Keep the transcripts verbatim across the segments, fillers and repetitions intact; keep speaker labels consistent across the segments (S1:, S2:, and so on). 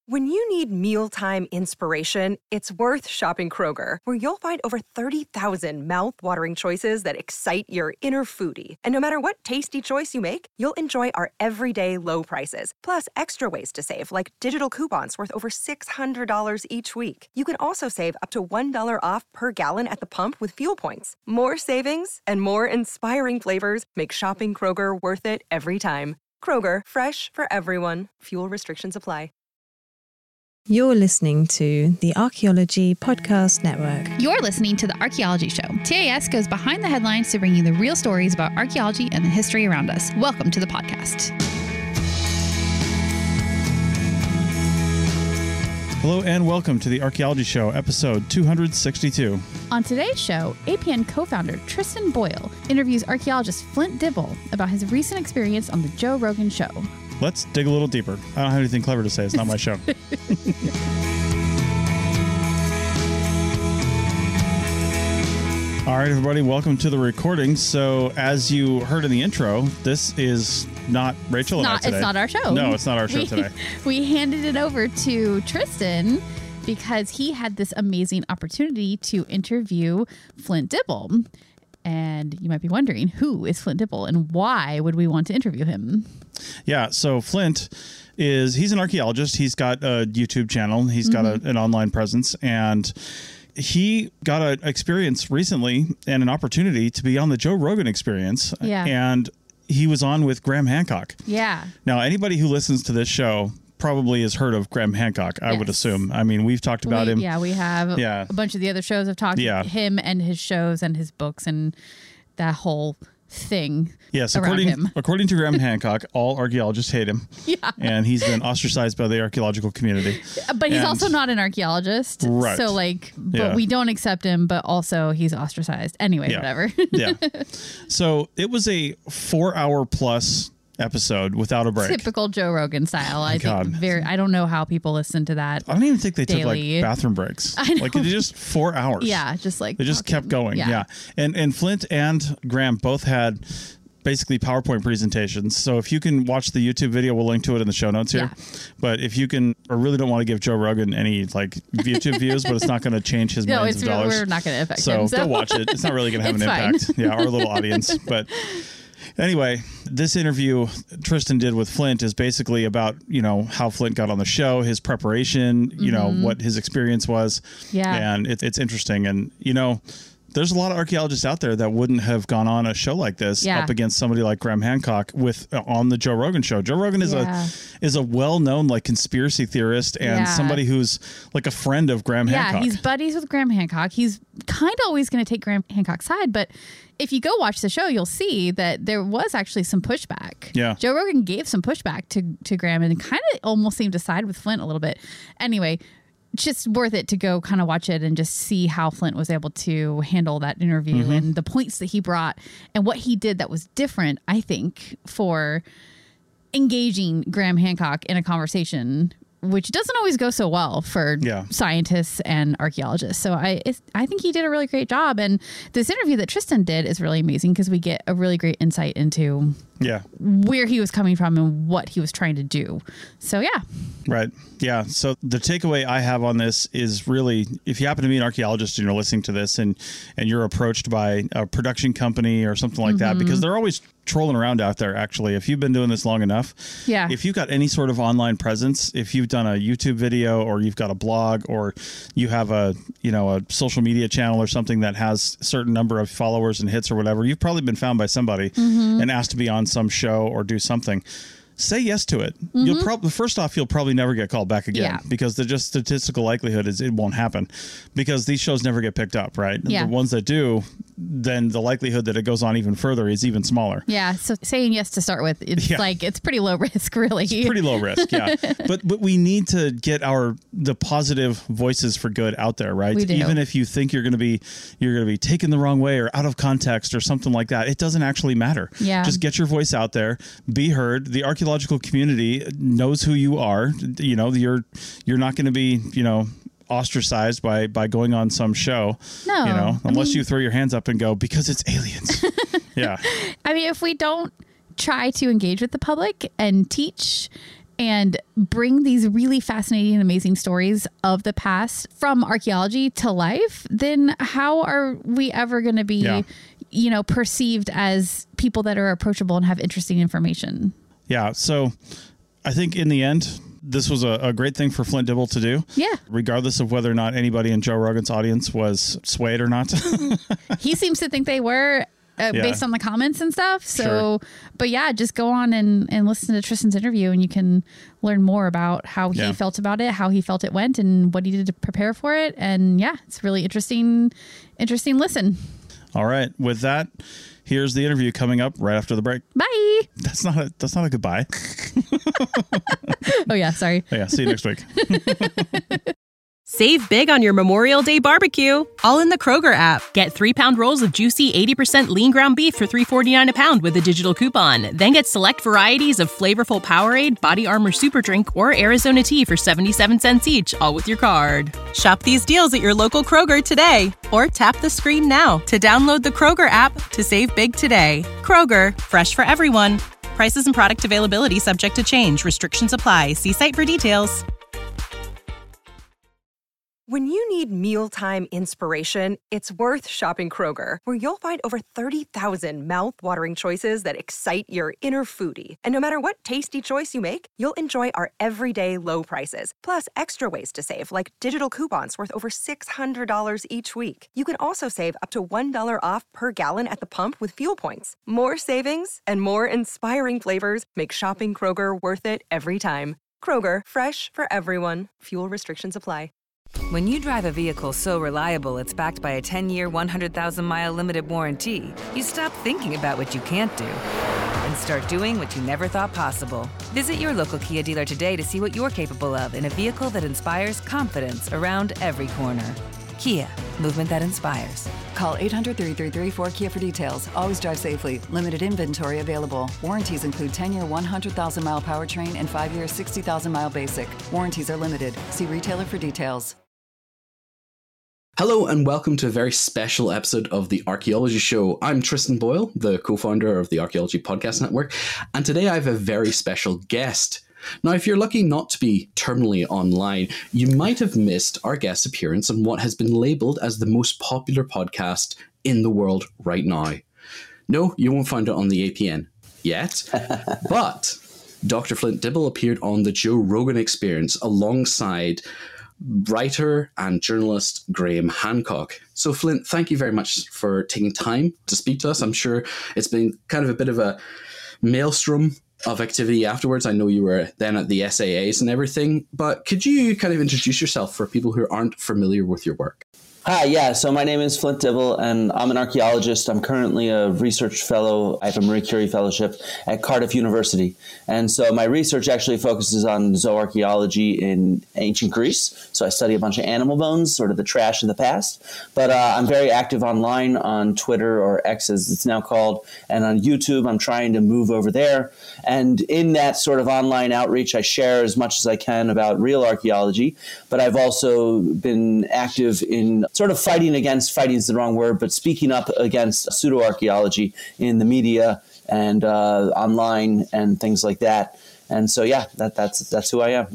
S1: When you need mealtime inspiration, it's worth shopping Kroger, where you'll find over thirty thousand mouth-watering choices that excite your inner foodie. And no matter what tasty choice you make, you'll enjoy our everyday low prices, plus extra ways to save, like digital coupons worth over six hundred dollars each week. You can also save up to one dollar off per gallon at the pump with fuel points. More savings and more inspiring flavors make shopping Kroger worth it every time. Kroger, fresh for everyone. Fuel restrictions apply.
S2: You're listening to the Archaeology Podcast Network.
S3: You're listening to The Archaeology Show. T A S goes behind the headlines to bring you the real stories about archaeology and the history around us. Welcome to the podcast.
S4: Hello and welcome to The Archaeology Show, episode two hundred sixty-two. On
S3: today's show, A P N co-founder Tristan Boyle interviews archaeologist Flint Dibble about his recent experience on The Joe Rogan Show.
S4: Let's dig a little deeper. I don't have anything clever to say. It's not my show. All right, everybody, welcome to the recording. So, as you heard in the intro, this is not Rachel and I today.
S3: It's not our show.
S4: No, it's not our show
S3: we,
S4: today.
S3: We handed it over to Tristan because he had this amazing opportunity to interview Flint Dibble. And you might be wondering, who is Flint Dibble and why would we want to interview him?
S4: Yeah, so Flint is, he's an archaeologist. He's got a YouTube channel. He's got mm-hmm. a, an online presence. And he got an experience recently and an opportunity to be on the Joe Rogan Experience.
S3: Yeah.
S4: And he was on with Graham Hancock.
S3: Yeah.
S4: Now, anybody who listens to this show probably has heard of Graham Hancock, I yes. would assume. I mean, we've talked about
S3: we,
S4: him.
S3: Yeah, we have.
S4: Yeah.
S3: A bunch of the other shows have talked
S4: yeah.
S3: about him and his shows and his books and that whole thing.
S4: Yes,
S3: around
S4: according
S3: him.
S4: according to Graham Hancock, all archaeologists hate him.
S3: Yeah.
S4: And he's been ostracized by the archaeological community.
S3: But he's
S4: and,
S3: also not an archaeologist.
S4: Right.
S3: So like, but
S4: yeah.
S3: we don't accept him, but also he's ostracized. Anyway,
S4: yeah.
S3: whatever.
S4: yeah. So it was a four hour plus episode without a break.
S3: Typical Joe Rogan style.
S4: Oh
S3: I
S4: God.
S3: think very, I don't know how people listen to that.
S4: I don't even think they
S3: daily.
S4: took like bathroom breaks.
S3: I know.
S4: Like it just four hours.
S3: Yeah. Just like
S4: they just
S3: talking.
S4: kept going.
S3: Yeah.
S4: yeah. And, and Flint and Graham both had basically PowerPoint presentations. So if you can watch the YouTube video, we'll link to it in the show notes here. Yeah. But if you can, I really don't want to give Joe Rogan any like YouTube views, but it's not going to change his
S3: no,
S4: millions
S3: it's,
S4: of dollars.
S3: We're not going to affect
S4: so
S3: him. So
S4: go watch it. It's not really going to have an
S3: fine.
S4: impact. Yeah, our little audience. But anyway, this interview Tristan did with Flint is basically about, you know, how Flint got on the show, his preparation, you mm-hmm. know, what his experience was.
S3: Yeah.
S4: And it, it's interesting. And, you know, there's a lot of archaeologists out there that wouldn't have gone on a show like this
S3: yeah.
S4: up against somebody like Graham Hancock with uh, on the Joe Rogan Show. Joe Rogan is
S3: yeah.
S4: a is a well-known like conspiracy theorist and
S3: yeah.
S4: somebody who's like a friend of Graham
S3: yeah,
S4: Hancock.
S3: Yeah, he's buddies with Graham Hancock. He's kind of always going to take Graham Hancock's side, but if you go watch the show, you'll see that there was actually some pushback.
S4: Yeah.
S3: Joe Rogan gave some pushback to, to Graham and kind of almost seemed to side with Flint a little bit. Anyway, just worth it to go kind of watch it and just see how Flint was able to handle that interview mm-hmm. and the points that he brought and what he did that was different, I think, for engaging Graham Hancock in a conversation, which doesn't always go so well for
S4: yeah.
S3: scientists and archaeologists. So I it's, I think he did a really great job. And this interview that Tristan did is really amazing because we get a really great insight into
S4: yeah.
S3: where he was coming from and what he was trying to do. So, yeah.
S4: Right. Yeah. So the takeaway I have on this is really, if you happen to be an archaeologist and you're listening to this and, and you're approached by a production company or something like mm-hmm. that, because they're always trolling around out there, actually. If you've been doing this long enough,
S3: yeah.
S4: if you've got any sort of online presence, if you've done a YouTube video or you've got a blog or you have a, you know, a social media channel or something that has a certain number of followers and hits or whatever, you've probably been found by somebody mm-hmm. and asked to be on some show or do something. Say yes to it. Mm-hmm. You'll probably first off, you'll probably never get called back again
S3: yeah.
S4: because the just statistical likelihood is it won't happen because these shows never get picked up, right?
S3: Yeah.
S4: The ones that do, then the likelihood that it goes on even further is even smaller.
S3: Yeah. So saying yes to start with, it's yeah. like it's pretty low risk, really.
S4: It's pretty low risk, yeah. but but we need to get our the positive voices for good out there, right?
S3: We do.
S4: Even if you think you're going to be you're going to be taken the wrong way or out of context or something like that, it doesn't actually matter.
S3: Yeah.
S4: Just get your voice out there, be heard. The archaeological community knows who you are. You know, you're you're not going to be, you know, ostracized by by going on some show.
S3: No,
S4: you know, unless
S3: I mean,
S4: you throw your hands up and go because it's aliens. yeah.
S3: I mean, if we don't try to engage with the public and teach and bring these really fascinating and amazing stories of the past from archaeology to life, then how are we ever going to be, yeah. you know, perceived as people that are approachable and have interesting information? Yeah. So I think in the end, this was a, a great thing for Flint Dibble to do. Yeah. Regardless of whether or not anybody in Joe Rogan's audience was swayed or not. He seems to think they were. Uh, yeah. Based on the comments and stuff. So, sure. But yeah, just go on and, and listen to Tristan's interview and you can learn more about how he yeah. felt about it, how he felt it went and what he did to prepare for it. And yeah, it's really interesting, interesting listen. All right. With that, here's the interview coming up right after the break. Bye. That's not a, that's not a goodbye. Oh yeah. Sorry. Oh, yeah. See you next week.
S5: Save big on your Memorial Day barbecue, all in the Kroger app. Get three pound rolls of juicy eighty percent lean ground beef for three forty-nine a pound with a digital coupon. Then get select varieties of flavorful Powerade, Body Armor Super Drink, or Arizona tea for seventy-seven cents each, all with your card. Shop these deals at your local Kroger today, or tap the screen now to download the Kroger app to save big today. Kroger, fresh for everyone. Prices and product availability subject to change. Restrictions apply. See site for details.
S1: When you need mealtime inspiration, it's worth shopping Kroger, where you'll find over thirty thousand mouth-watering choices that excite your inner foodie. And no matter what tasty choice you make, you'll enjoy our everyday low prices, plus extra ways to save, like digital coupons worth over six hundred dollars each week. You can also save up to one dollar off per gallon at the pump with fuel points. More savings and more inspiring flavors make shopping Kroger worth it every time. Kroger, fresh for everyone. Fuel restrictions apply.
S6: When you drive a vehicle so reliable it's backed by a ten-year, one hundred thousand mile limited warranty, you stop thinking about what you can't do and start doing what you never thought possible. Visit your local Kia dealer today to see what you're capable of in a vehicle that inspires confidence around every corner. Kia, movement that inspires.
S7: Call eight hundred, three three three, four K I A for details. Always drive safely. Limited inventory available. Warranties include ten-year, one hundred thousand mile powertrain and five-year, sixty thousand mile basic. Warranties are limited. See retailer for details.
S8: Hello and welcome to a very special episode of The Archaeology Show. I'm Tristan Boyle, the co-founder of the Archaeology Podcast Network, and today I have a very special guest. Now, if you're lucky not to be terminally online, you might have missed our guest appearance on what has been labelled as the most popular podcast in the world right now. No, you won't find it on the A P N yet, but Doctor Flint Dibble appeared on the Joe Rogan Experience alongside writer and journalist Graham Hancock. So Flint, thank you very much for taking time to speak to us. I'm sure it's been kind of a bit of a maelstrom of activity afterwards. I know you were then at the S A As and everything, but could you kind of introduce yourself for people who aren't familiar with your work?
S9: Hi, yeah, so my name is Flint Dibble, and I'm an archaeologist. I'm currently a research fellow. I have a Marie Curie Fellowship at Cardiff University. And so my research actually focuses on zooarchaeology in ancient Greece. So I study a bunch of animal bones, sort of the trash of the past. But uh, I'm very active online on Twitter, or X as it's now called, and on YouTube. I'm trying to move over there. And in that sort of online outreach, I share as much as I can about real archaeology. But I've also been active in sort of fighting against, fighting is the wrong word, but speaking up against pseudo-archaeology in the media and uh, online and things like that. And so, yeah, that, that's that's who I am.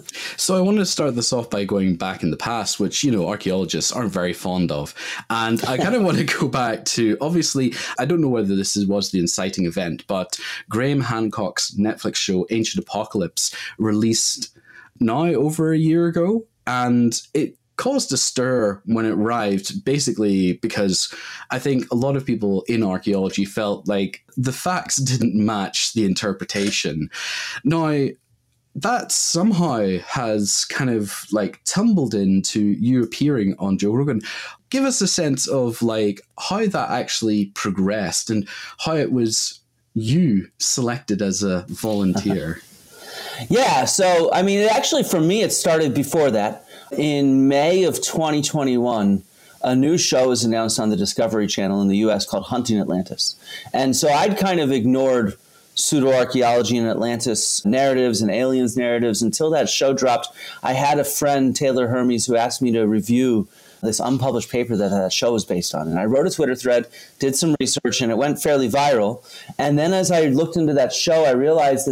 S8: So I wanted to start this off by going back in the past, which, you know, archaeologists aren't very fond of. And I kind of want to go back to, obviously, I don't know whether this is, was the inciting event, but Graham Hancock's Netflix show, Ancient Apocalypse, released now over a year ago. And it caused a stir when it arrived, basically because I think a lot of people in archaeology felt like the facts didn't match the interpretation. Now, that somehow has kind of like tumbled into you appearing on Joe Rogan. Give us a sense of like how that actually progressed and how it was you selected as a volunteer.
S9: Yeah, so I mean, actually for me, it started before that. In May of twenty twenty-one, a new show was announced on the Discovery Channel in the U S called Hunting Atlantis. And so I'd kind of ignored pseudo-archaeology and Atlantis narratives and aliens narratives until that show dropped. I had a friend, Taylor Hermes, who asked me to review this unpublished paper that that show was based on. And I wrote a Twitter thread, did some research, and it went fairly viral. And then as I looked into that show, I realized that that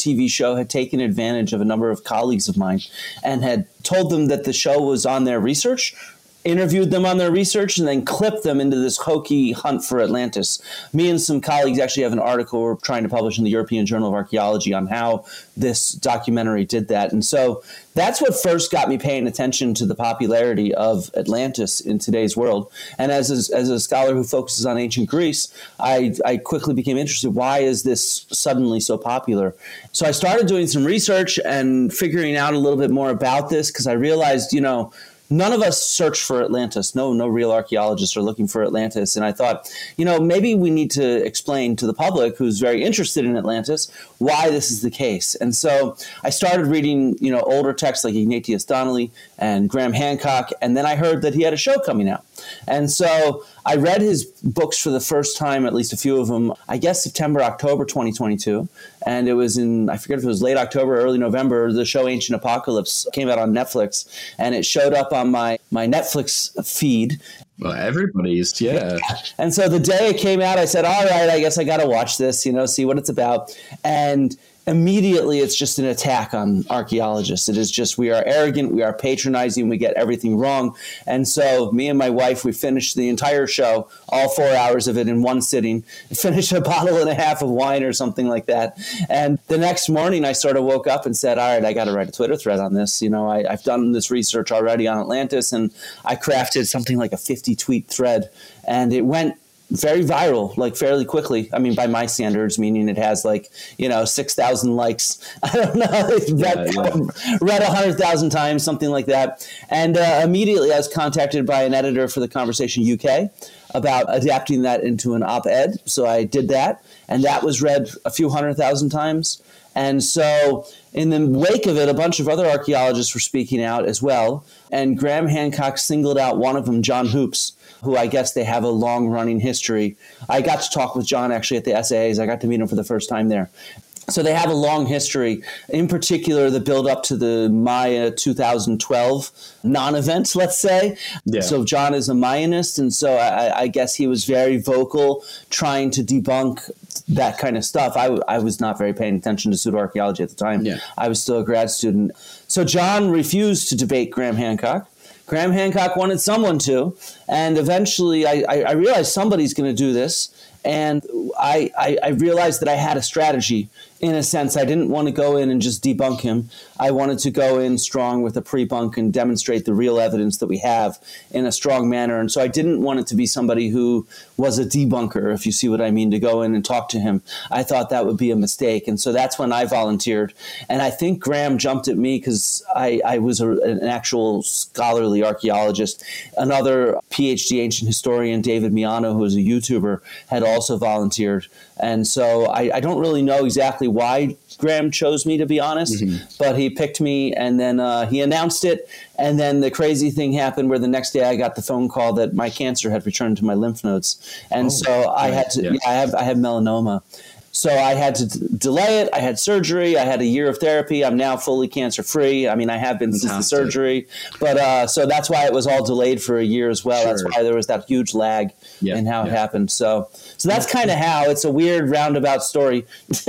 S9: T V show had taken advantage of a number of colleagues of mine and had told them that the show was on their research, interviewed them on their research, and then clipped them into this hokey hunt for Atlantis. Me and some colleagues actually have an article we're trying to publish in the European Journal of Archaeology on how this documentary did that. And so that's what first got me paying attention to the popularity of Atlantis in today's world. And as a, as a scholar who focuses on ancient Greece, I, I quickly became interested. Why is this suddenly so popular? So I started doing some research and figuring out a little bit more about this, because I realized, you know, none of us search for Atlantis. No, no real archaeologists are looking for Atlantis. And I thought, you know, maybe we need to explain to the public who's very interested in Atlantis why this is the case. And so I started reading, you know, older texts like Ignatius Donnelly and Graham Hancock. And then I heard that he had a show coming out. And so I read his books for the first time, at least a few of them, I guess September, October twenty twenty-two. And it was in, I forget if it was late October or early November, the show Ancient Apocalypse came out on Netflix. And it showed up on my, my Netflix feed.
S8: Well, everybody's, yeah.
S9: And so the day it came out, I said, all right, I guess I got to watch this, you know, see what it's about. And immediately it's just an attack on archaeologists. It is just, we are arrogant, we are patronizing, we get everything wrong. And so me and my wife, we finished the entire show, all four hours of it in one sitting, finished a bottle and a half of wine or something like that. And the next morning I sort of woke up and said, all right, I got to write a Twitter thread on this. You know, I, I've done this research already on Atlantis, and I crafted something like a fifty tweet thread, and it went very viral, like fairly quickly. I mean, by my standards, meaning it has like, you know, six thousand likes. I don't know. It's read, yeah, yeah. read one hundred thousand times, something like that. And uh, immediately I was contacted by an editor for The Conversation U K about adapting that into an op-ed. So I did that, and that was read a few hundred thousand times. And so in the wake of it, a bunch of other archaeologists were speaking out as well. And Graham Hancock singled out one of them, John Hoops, who I guess they have a long-running history. I got to talk with John actually at the S A As. I got to meet him for the first time there. So they have a long history, in particular the build up to the Maya two thousand twelve non-event, let's say. Yeah. So John is a Mayanist, and so I, I guess he was very vocal trying to debunk that kind of stuff. I, I was not very paying attention to pseudoarchaeology at the time. Yeah. I was still a grad student. So John refused to debate Graham Hancock. Graham Hancock wanted someone to, and eventually I, I, I realized somebody's going to do this. And I, I, I realized that I had a strategy. In a sense, I didn't want to go in and just debunk him. I wanted to go in strong with a pre-bunk and demonstrate the real evidence that we have in a strong manner. And so I didn't want it to be somebody who was a debunker, if you see what I mean, to go in and talk to him. I thought that would be a mistake. And so that's when I volunteered. And I think Graham jumped at me because I, I was a, an actual scholarly archaeologist. Another PhD ancient historian, David Miano, who is a YouTuber, had also volunteered. And so I, I don't really know exactly why Graham chose me, to be honest, mm-hmm. but he picked me, and then uh, he announced it. And then the crazy thing happened where the next day I got the phone call that my cancer had returned to my lymph nodes. And oh, so I right. had to, yeah. Yeah, I have, I have melanoma. So I had to d- delay it. I had surgery. I had a year of therapy. I'm now fully cancer-free. I mean, I have been Fantastic. since the surgery. But uh, so that's why it was all delayed for a year as well. Sure. That's why there was that huge lag yeah, in how yeah. it happened. So so that's kind of how. It's a weird roundabout story.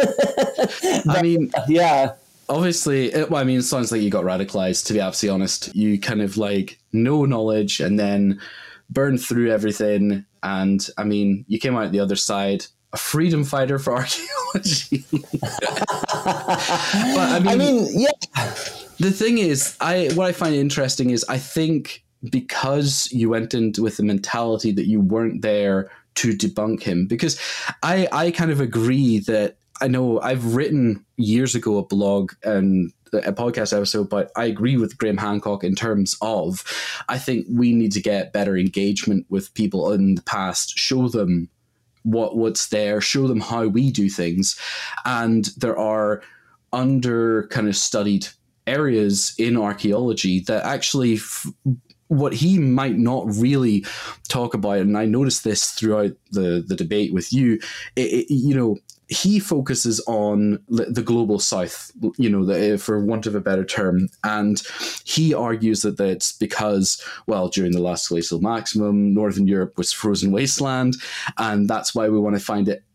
S9: But,
S8: I mean,
S9: yeah.
S8: Obviously, it, well, I mean, it sounds like you got radicalized, to be absolutely honest. You kind of like know knowledge and then burned through everything. And I mean, you came out the other side a freedom fighter for archaeology. But I mean,
S9: I mean, yeah.
S8: The thing is, I what I find interesting is I think because you went into with the mentality that you weren't there to debunk him, because I, I kind of agree that I know I've written years ago a blog and a podcast episode, but I agree with Graham Hancock in terms of I think we need to get better engagement with people in the past, show them what what's there, show them how we do things. And there are under kind of studied areas in archaeology that actually f- what he might not really talk about, and I noticed this throughout the, the debate with you, it, it, you know, he focuses on the global south, you know, the, for want of a better term. And he argues that that's because, well, during the last glacial maximum, Northern Europe was frozen wasteland. And that's why we want to find it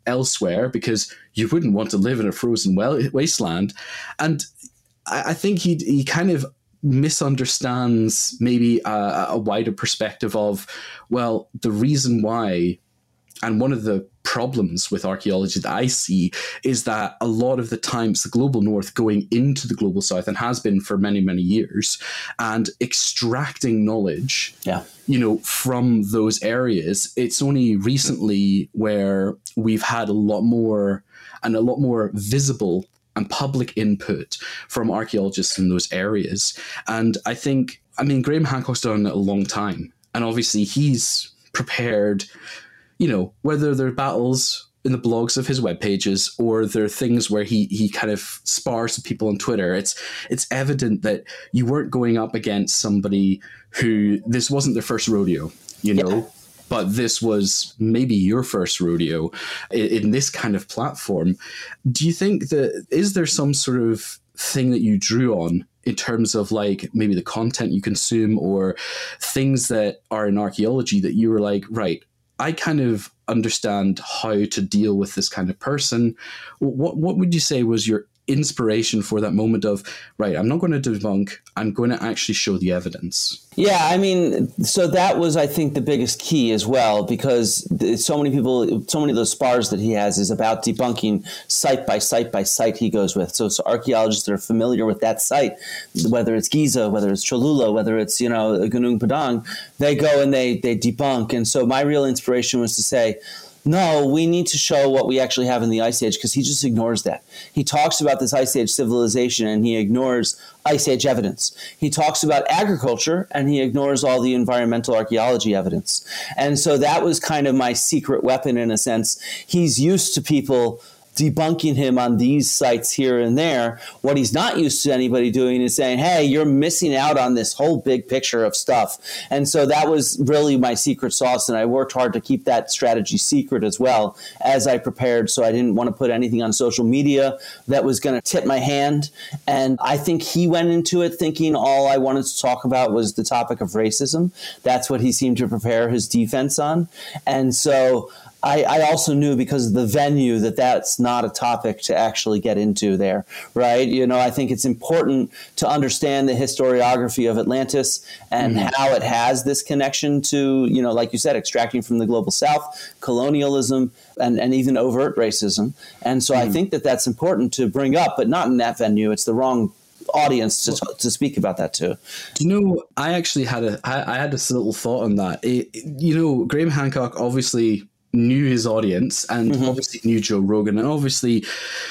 S8: elsewhere because you wouldn't want to live in a frozen wasteland. And I, I think he he kind of misunderstands maybe a, a wider perspective of, well, the reason why, and one of the problems with archaeology that I see is that a lot of the times the global north going into the global south, and has been for many, many years, and extracting knowledge,
S9: yeah.
S8: you know, from those areas. It's only recently where we've had a lot more and a lot more visible and public input from archaeologists in those areas. And I think, I mean, Graham Hancock's done it a long time, and obviously he's prepared, you know, whether they're battles in the blogs of his web pages or there are things where he he kind of spars with people on Twitter, it's it's evident that you weren't going up against somebody who, this wasn't their first rodeo, you know, yeah. but this was maybe your first rodeo in, in this kind of platform. Do you think that, is there some sort of thing that you drew on in terms of like maybe the content you consume or things that are in archaeology that you were like, right, I kind of understand how to deal with this kind of person? What what would you say was your inspiration for that moment of, right, I'm not going to debunk, I'm going to actually show the evidence?
S9: Yeah, I mean, so that was, I think, the biggest key as well, because so many people, so many of those spars that he has is about debunking site by site by site he goes with. So, so archaeologists that are familiar with that site, whether it's Giza, whether it's Cholula, whether it's, you know, Gunung Padang, they go and they they debunk. And so my real inspiration was to say, no, we need to show what we actually have in the Ice Age, because he just ignores that. He talks about this Ice Age civilization and he ignores Ice Age evidence. He talks about agriculture and he ignores all the environmental archaeology evidence. And so that was kind of my secret weapon in a sense. He's used to people debunking him on these sites here and there. What he's not used to anybody doing is saying, hey, you're missing out on this whole big picture of stuff. And so that was really my secret sauce, and I worked hard to keep that strategy secret as well as I prepared. So I didn't want to put anything on social media that was going to tip my hand. And I think he went into it thinking all I wanted to talk about was the topic of racism. That's what he seemed to prepare his defense on. And so I, I also knew, because of the venue, that that's not a topic to actually get into there, right? You know, I think it's important to understand the historiography of Atlantis and mm-hmm. how it has this connection to, you know, like you said, extracting from the global south, colonialism, and, and even overt racism. And so mm-hmm. I think that that's important to bring up, but not in that venue. It's the wrong audience to, to speak about that too.
S8: You know, I actually had a, I, I had this little thought on that. It, you know, Graham Hancock obviously knew his audience and mm-hmm. obviously knew Joe Rogan, and obviously,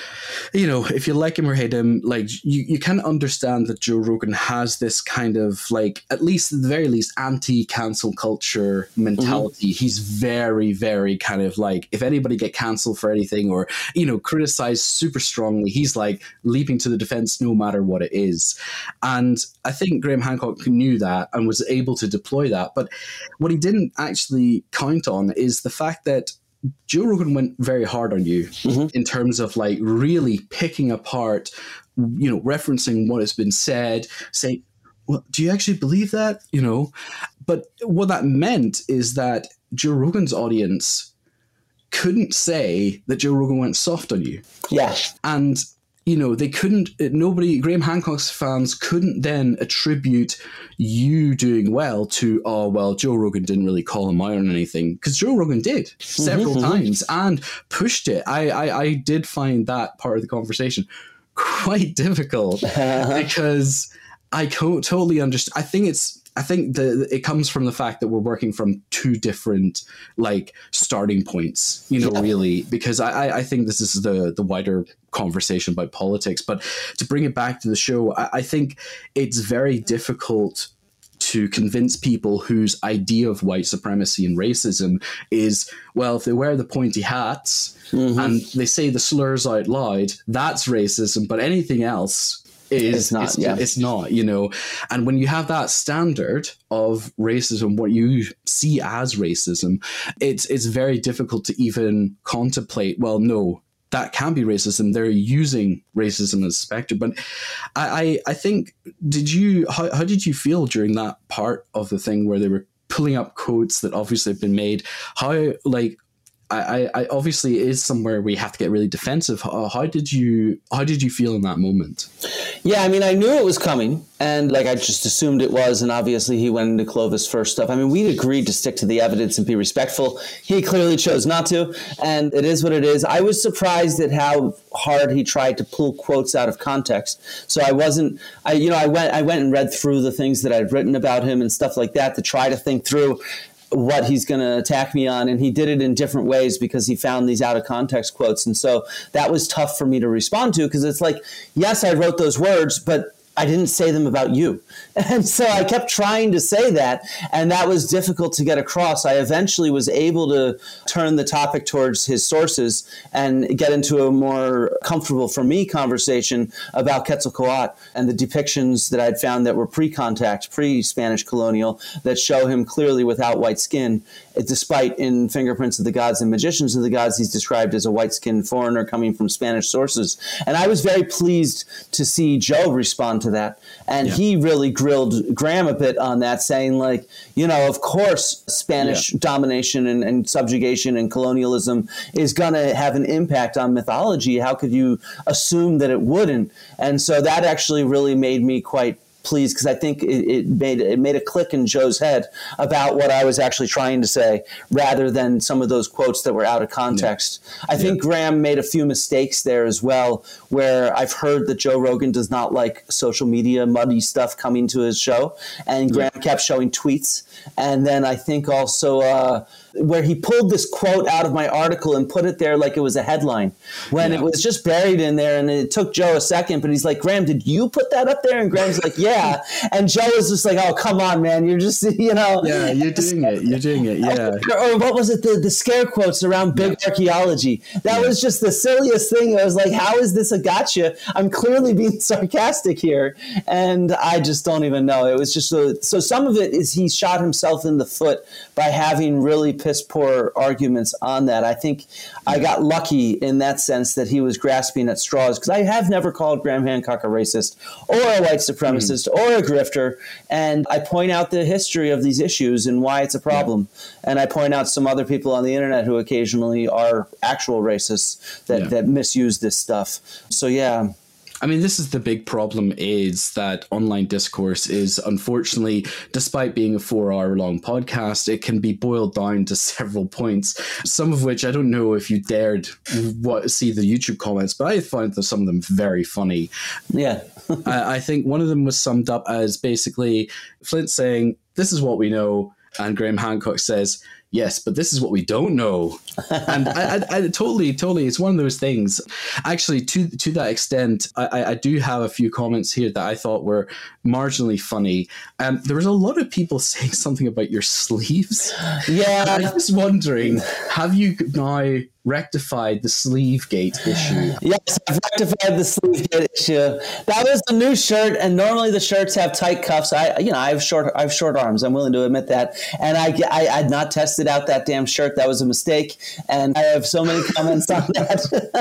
S8: you know, if you like him or hate him, like you, you kind of understand that Joe Rogan has this kind of like, at least at the very least, anti-cancel culture mentality. Mm-hmm. He's very, very kind of like, if anybody get canceled for anything or, you know, criticized super strongly, he's like leaping to the defense no matter what it is. And I think Graham Hancock knew that and was able to deploy that. But what he didn't actually count on is the fact that Joe Rogan went very hard on you mm-hmm. in terms of like really picking apart, you know, referencing what has been said, saying, well, do you actually believe that? You know, but what that meant is that Joe Rogan's audience couldn't say that Joe Rogan went soft on you.
S9: Yeah.
S8: And, you know, they couldn't, nobody, Graham Hancock's fans couldn't then attribute you doing well to, oh, well, Joe Rogan didn't really call him out on anything. Because Joe Rogan did several mm-hmm. times and pushed it. I, I, I did find that part of the conversation quite difficult because I co- totally understand. I think it's, I think the it comes from the fact that we're working from two different like starting points, you know, yeah. really, because I, I think this is the the wider conversation about politics. But to bring it back to the show, I, I think it's very difficult to convince people whose idea of white supremacy and racism is, well, if they wear the pointy hats mm-hmm. and they say the slurs out loud, that's racism, but anything else is
S9: it's not,
S8: it's,
S9: yeah.
S8: it's not, you know. And when you have that standard of racism, what you see as racism, it's it's very difficult to even contemplate, well, no, that can be racism. They're using racism as a specter. But I, I, I think, did you, how, how did you feel during that part of the thing where they were pulling up quotes that obviously have been made? How, like, I, I obviously it is somewhere we have to get really defensive. How, how did you how did you feel in that moment?
S9: Yeah, I mean, I knew it was coming, and like I just assumed it was, and obviously he went into Clovis first stuff. I mean, we'd agreed to stick to the evidence and be respectful. He clearly chose not to, and it is what it is. I was surprised at how hard he tried to pull quotes out of context. So I wasn't, I you know, I went I went and read through the things that I'd written about him and stuff like that to try to think through what he's going to attack me on. And he did it in different ways because he found these out of context quotes. And so that was tough for me to respond to, because it's like, yes, I wrote those words, but I didn't say them about you. And so I kept trying to say that, and that was difficult to get across. I eventually was able to turn the topic towards his sources and get into a more comfortable for me conversation about Quetzalcoatl and the depictions that I'd found that were pre-contact, pre-Spanish colonial, that show him clearly without white skin, despite in Fingerprints of the Gods and Magicians of the Gods, he's described as a white-skinned foreigner coming from Spanish sources. And I was very pleased to see Joe respond to that. And yeah. he really grilled Graham a bit on that, saying, like, you know, of course, Spanish yeah. domination and, and subjugation and colonialism is going to have an impact on mythology. How could you assume that it wouldn't? And so that actually really made me quite pleased, because I think it, it made it made a click in Joe's head about what I was actually trying to say, rather than some of those quotes that were out of context. Yeah. I think yeah. Graham made a few mistakes there as well, where I've heard that Joe Rogan does not like social media muddy stuff coming to his show, and Graham yeah. kept showing tweets. And then I think also uh, where he pulled this quote out of my article and put it there like it was a headline, when yeah. it was just buried in there. And it took Joe a second, but he's like, Graham, did you put that up there? And Graham's like, yeah. And Joe was just like, oh, come on, man. You're just, you know.
S8: Yeah, you're doing it. You're doing it. Yeah.
S9: Or what was it? The, the scare quotes around big yeah. archaeology. That yeah. was just the silliest thing. I was like, how is this a gotcha? I'm clearly being sarcastic here. And I just don't even know. It was just so, so some of it is he shot himself in the foot by having really piss poor arguments on that. I think I got lucky in that sense that he was grasping at straws, because I have never called Graham Hancock a racist or a white supremacist mm. or a grifter. And I point out the history of these issues and why it's a problem. Yeah. And I point out some other people on the internet who occasionally are actual racists that, yeah. that misuse this stuff. So, yeah.
S8: I mean, this is the big problem, is that online discourse is, unfortunately, despite being a four hour long podcast, it can be boiled down to several points, some of which I don't know if you dared what, see the YouTube comments, but I found that some of them very funny.
S9: Yeah.
S8: I, I think one of them was summed up as basically Flint saying, this is what we know, and Graham Hancock says, yes, but this is what we don't know. And I, I, I totally, totally, it's one of those things. Actually, to to that extent, I, I do have a few comments here that I thought were marginally funny. Um, there was a lot of people saying something about your sleeves.
S9: Yeah.
S8: And I was wondering, have you now rectified the sleeve gate issue?
S9: Yes, I've rectified the sleeve gate issue. That was the new shirt, and normally the shirts have tight cuffs. I, you know, I have short, I have short arms. I'm willing to admit that. And I, I, I'd not tested out that damn shirt. That was a mistake, and I have so many comments on that.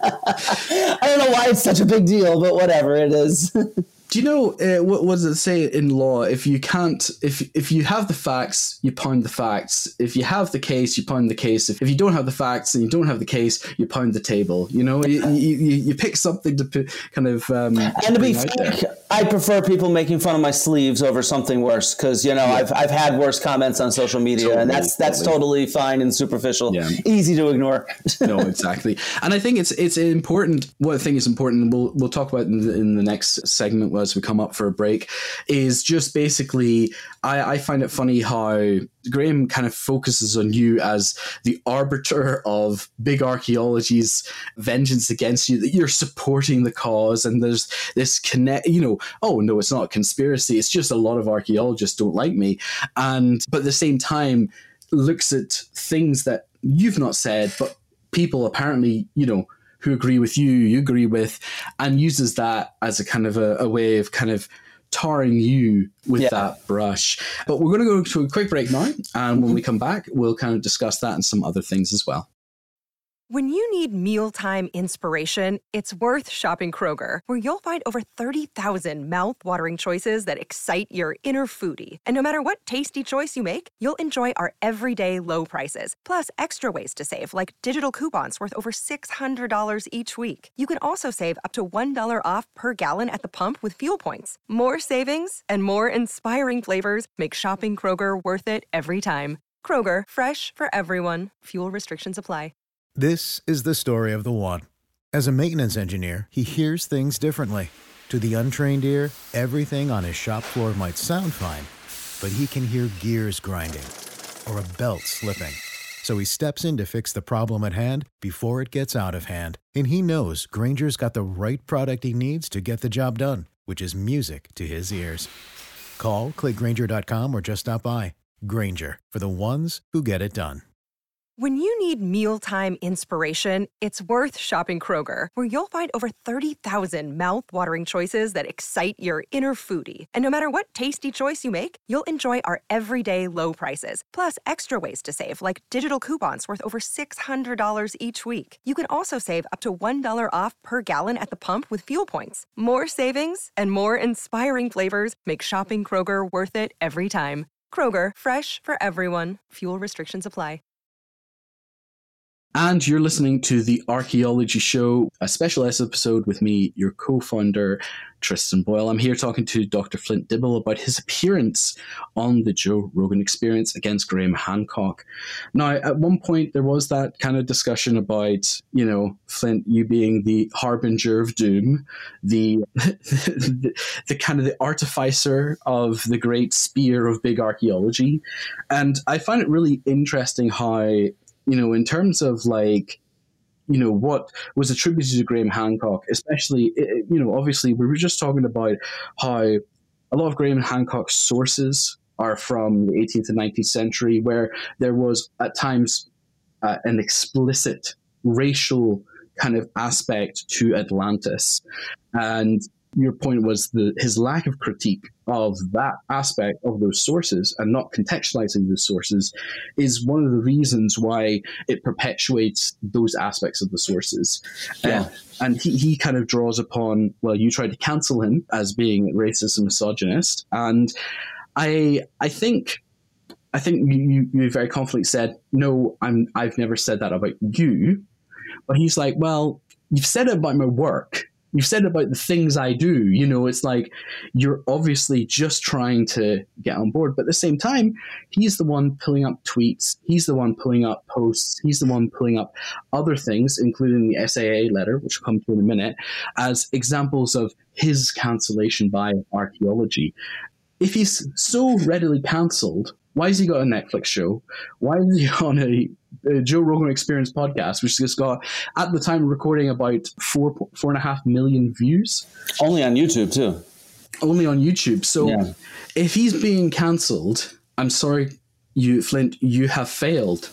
S9: I don't know why it's such a big deal, but whatever it is.
S8: Do you know uh, what, what does it say in law? If you can't, if if you have the facts, you pound the facts. If you have the case, you pound the case. If, if you don't have the facts and you don't have the case, you pound the table. You know, you you, you pick something to put, kind of. Um,
S9: and to be frank, I prefer people making fun of my sleeves over something worse, because you know yeah. I've I've had worse comments on social media, totally, and that's that's totally. totally fine and superficial, yeah. easy to ignore.
S8: No, exactly. And I think it's it's important. What I think is important, and we'll we'll talk about in the, in the next segment as we come up for a break, is just basically I, I find it funny how Graham kind of focuses on you as the arbiter of big archaeology's vengeance against you, that you're supporting the cause, and there's this connect, you know, oh no, it's not a conspiracy, it's just a lot of archaeologists don't like me. And but at the same time looks at things that you've not said, but people apparently, you know, who agree with you, you agree with, and uses that as a kind of a, a way of kind of tarring you with yeah. that brush. But we're going to go to a quick break now, and when we come back, we'll kind of discuss that and some other things as well.
S1: When you need mealtime inspiration, it's worth shopping Kroger, where you'll find over thirty thousand mouth-watering choices that excite your inner foodie. And no matter what tasty choice you make, you'll enjoy our everyday low prices, plus extra ways to save, like digital coupons worth over six hundred dollars each week. You can also save up to one dollar off per gallon at the pump with fuel points. More savings and more inspiring flavors make shopping Kroger worth it every time. Kroger, fresh for everyone. Fuel restrictions apply.
S10: This is the story of the one. As a maintenance engineer, he hears things differently. To the untrained ear, everything on his shop floor might sound fine, but he can hear gears grinding or a belt slipping. So he steps in to fix the problem at hand before it gets out of hand. And he knows Grainger's got the right product he needs to get the job done, which is music to his ears. Call, click Grainger dot com, or just stop by. Grainger, for the ones who get it done.
S1: When you need mealtime inspiration, it's worth shopping Kroger, where you'll find over thirty thousand mouth-watering choices that excite your inner foodie. And no matter what tasty choice you make, you'll enjoy our everyday low prices, plus extra ways to save, like digital coupons worth over six hundred dollars each week. You can also save up to one dollar off per gallon at the pump with fuel points. More savings and more inspiring flavors make shopping Kroger worth it every time. Kroger, fresh for everyone. Fuel restrictions apply.
S8: And you're listening to The Archaeology Show, a special episode with me, your co-founder, Tristan Boyle. I'm here talking to Doctor Flint Dibble about his appearance on the Joe Rogan Experience against Graham Hancock. Now, at one point, there was that kind of discussion about, you know, Flint, you being the harbinger of doom, the, the, the kind of the artificer of the great spear of big archaeology. And I find it really interesting how, you know, in terms of like, you know, what was attributed to Graham Hancock, especially, you know, obviously we were just talking about how a lot of Graham Hancock's sources are from the eighteenth and nineteenth century, where there was at times uh, an explicit racial kind of aspect to Atlantis. And your point was the his lack of critique of that aspect of those sources and not contextualizing those sources is one of the reasons why it perpetuates those aspects of the sources.
S9: Yeah.
S8: Uh, and he, he kind of draws upon, well, you tried to cancel him as being racist and misogynist. And I I think I think you, you very confidently said, no, I'm I've never said that about you. But he's like, well, you've said it about my work. You've said about the things I do. You know, it's like you're obviously just trying to get on board. But at the same time, he's the one pulling up tweets. He's the one pulling up posts. He's the one pulling up other things, including the S A A letter, which we'll come to in a minute, as examples of his cancellation by archaeology. If he's so readily cancelled, why has he got a Netflix show? Why is he on a, a Joe Rogan Experience podcast, which has got, at the time of recording, about four four and a half million views?
S9: Only on YouTube, too.
S8: Only on YouTube. So
S9: yeah.
S8: If he's being cancelled, I'm sorry, you Flint, you have failed.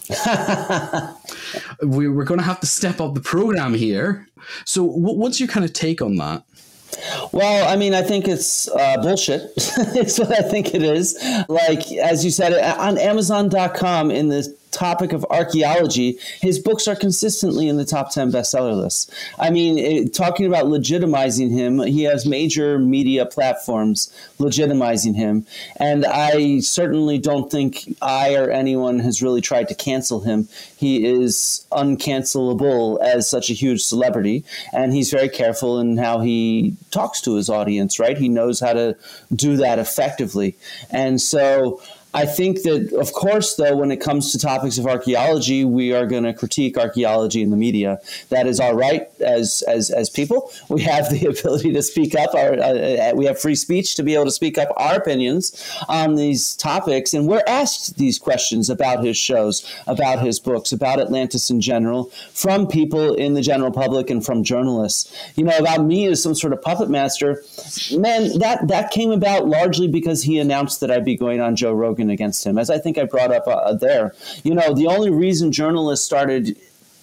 S8: we, we're going to have to step up the program here. So what, what's your kind of take on that?
S9: Well, I mean, I think it's uh, bullshit. It's what I think it is. Like, as you said, on Amazon dot com, in the topic of archaeology, his books are consistently in the top ten bestseller lists. I mean, it, talking about legitimizing him, he has major media platforms legitimizing him. And I certainly don't think I or anyone has really tried to cancel him. He is uncancelable as such a huge celebrity. And he's very careful in how he talks to his audience, right? He knows how to do that effectively. And so I think that, of course, though, when it comes to topics of archaeology, we are going to critique archaeology in the media. That is our right as as as people. We have the ability to speak up. Our, uh, we have free speech to be able to speak up our opinions on these topics. And we're asked these questions about his shows, about his books, about Atlantis in general, from people in the general public and from journalists. You know, about me as some sort of puppet master, man, that, that came about largely because he announced that I'd be going on Joe Rogan against him, as I think I brought up uh, there. You know, the only reason journalists started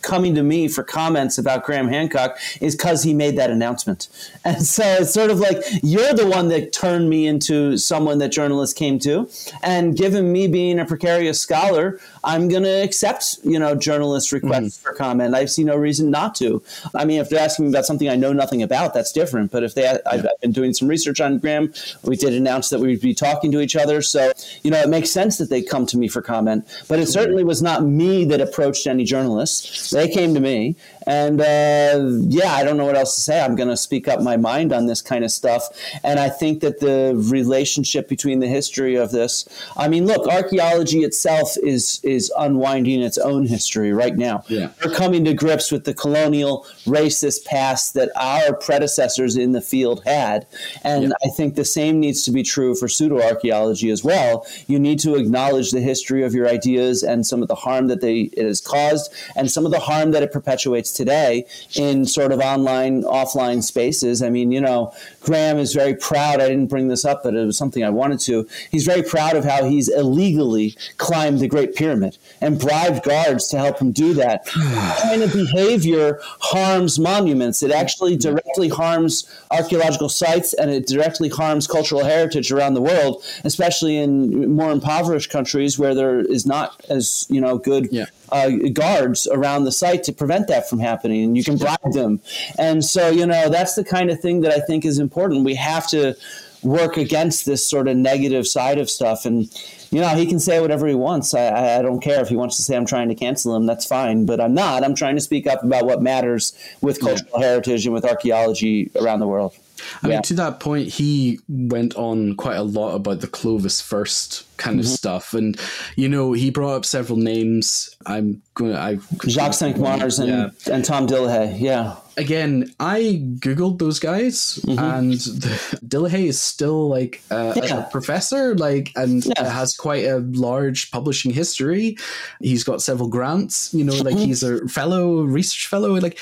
S9: coming to me for comments about Graham Hancock is because he made that announcement. And so it's sort of like, you're the one that turned me into someone that journalists came to. And given me being a precarious scholar, I'm going to accept, you know, journalist requests mm-hmm. for comment. I see no reason not to. I mean, if they're asking me about something I know nothing about, that's different. But if they, I've, I've been doing some research on Graham, we did announce that we'd be talking to each other. So, you know, it makes sense that they come to me for comment. But it certainly was not me that approached any journalists. They came to me. And uh, yeah, I don't know what else to say. I'm going to speak up my mind on this kind of stuff. And I think that the relationship between the history of this, I mean, look, archaeology itself is is unwinding its own history right now. Yeah. We're coming to grips with the colonial racist past that our predecessors in the field had. And yeah. I think the same needs to be true for pseudo-archaeology as well. You need to acknowledge the history of your ideas and some of the harm that they, it has caused and some of the harm that it perpetuates today in sort of online, offline spaces. I mean, you know, Graham is very proud. I didn't bring this up, but it was something I wanted to. He's very proud of how he's illegally climbed the Great Pyramid and bribed guards to help him do that. That kind of behavior harms monuments. It actually directly harms archaeological sites, and it directly harms cultural heritage around the world, especially in more impoverished countries where there is not as, you know, good yeah. Uh, guards around the site to prevent that from happening, and you can bribe them. And so, you know, that's the kind of thing that I think is important. We have to work against this sort of negative side of stuff. And, you know, he can say whatever he wants. I, I don't care if he wants to say I'm trying to cancel him. That's fine. But I'm not. I'm trying to speak up about what matters with cultural yeah. heritage and with archaeology around the world.
S8: I
S9: yeah.
S8: mean, to that point, he went on quite a lot about the Clovis first kind of mm-hmm. stuff. And, you know, he brought up several names. I'm going to... I,
S9: Jacques Cinq-Mars and, yeah. and Tom Dillehay, yeah.
S8: Again, I Googled those guys, mm-hmm. and the, Dillehay is still, like, uh, yeah. a professor, like, and yeah. has quite a large publishing history. He's got several grants, you know, like, mm-hmm. he's a fellow, research fellow, like...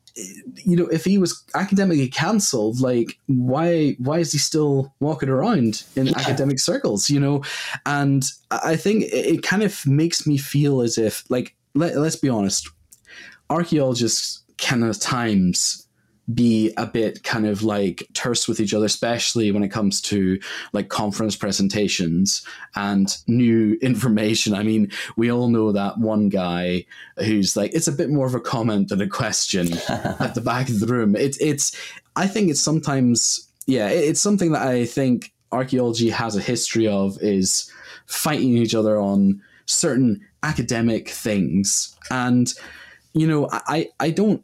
S8: You know, if he was academically cancelled, like, why why is he still walking around in yeah. academic circles, you know? And I think it kind of makes me feel as if, like, let, let's be honest, archaeologists can at times be a bit kind of like terse with each other, especially when it comes to like conference presentations and new information. I mean, we all know that one guy who's like, it's a bit more of a comment than a question at the back of the room. It's, it's, I think it's sometimes, yeah, it's something that I think archaeology has a history of, is fighting each other on certain academic things. And, you know, I, I don't,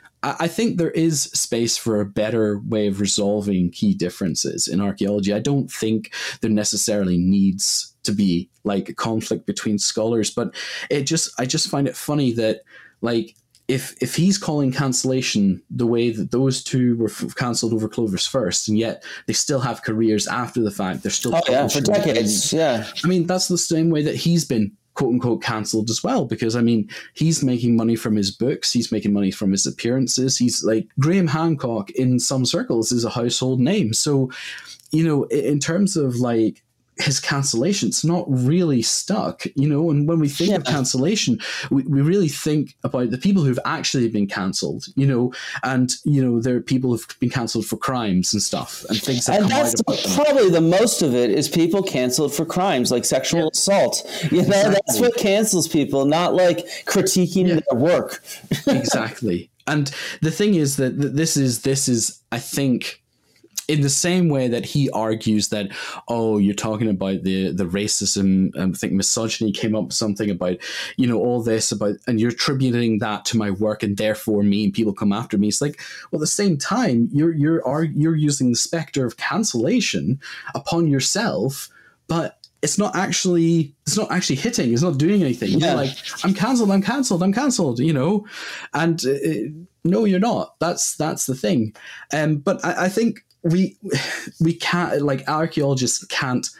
S8: I think there is space for a better way of resolving key differences in archaeology. I don't think there necessarily needs to be like a conflict between scholars, but it just, I just find it funny that, like, if if he's calling cancellation the way that those two were f- cancelled over Clovis first, and yet they still have careers after the fact, they're still
S9: oh yeah for decades. Yeah,
S8: I mean, that's the same way that he's been quote unquote cancelled as well, because I mean, he's making money from his books, he's making money from his appearances. He's like, Graham Hancock in some circles is a household name. So, you know, in terms of like his cancellation, it's not really stuck, you know. And when we think yeah. of cancellation, we, we really think about the people who've actually been cancelled, you know, and, you know, there are people who've been cancelled for crimes and stuff and things that
S9: and
S8: come
S9: that's
S8: out about them.
S9: Probably the most of it is people cancelled for crimes like sexual yeah. assault. You know, exactly. That's what cancels people, not like critiquing yeah. their work.
S8: Exactly. And the thing is that this is, this is, I think, in the same way that he argues that, oh, you're talking about the the racism, and I think misogyny came up with something about, you know, all this about, and you're attributing that to my work, and therefore me and people come after me. It's like, well, at the same time, you're you're are you're using the specter of cancellation upon yourself, but it's not actually it's not actually hitting. It's not doing anything. Yeah. You're like, I'm cancelled. I'm cancelled. I'm cancelled. You know, and uh, no, you're not. That's that's the thing. Um, but I, I think. We we can't, like, archaeologists can't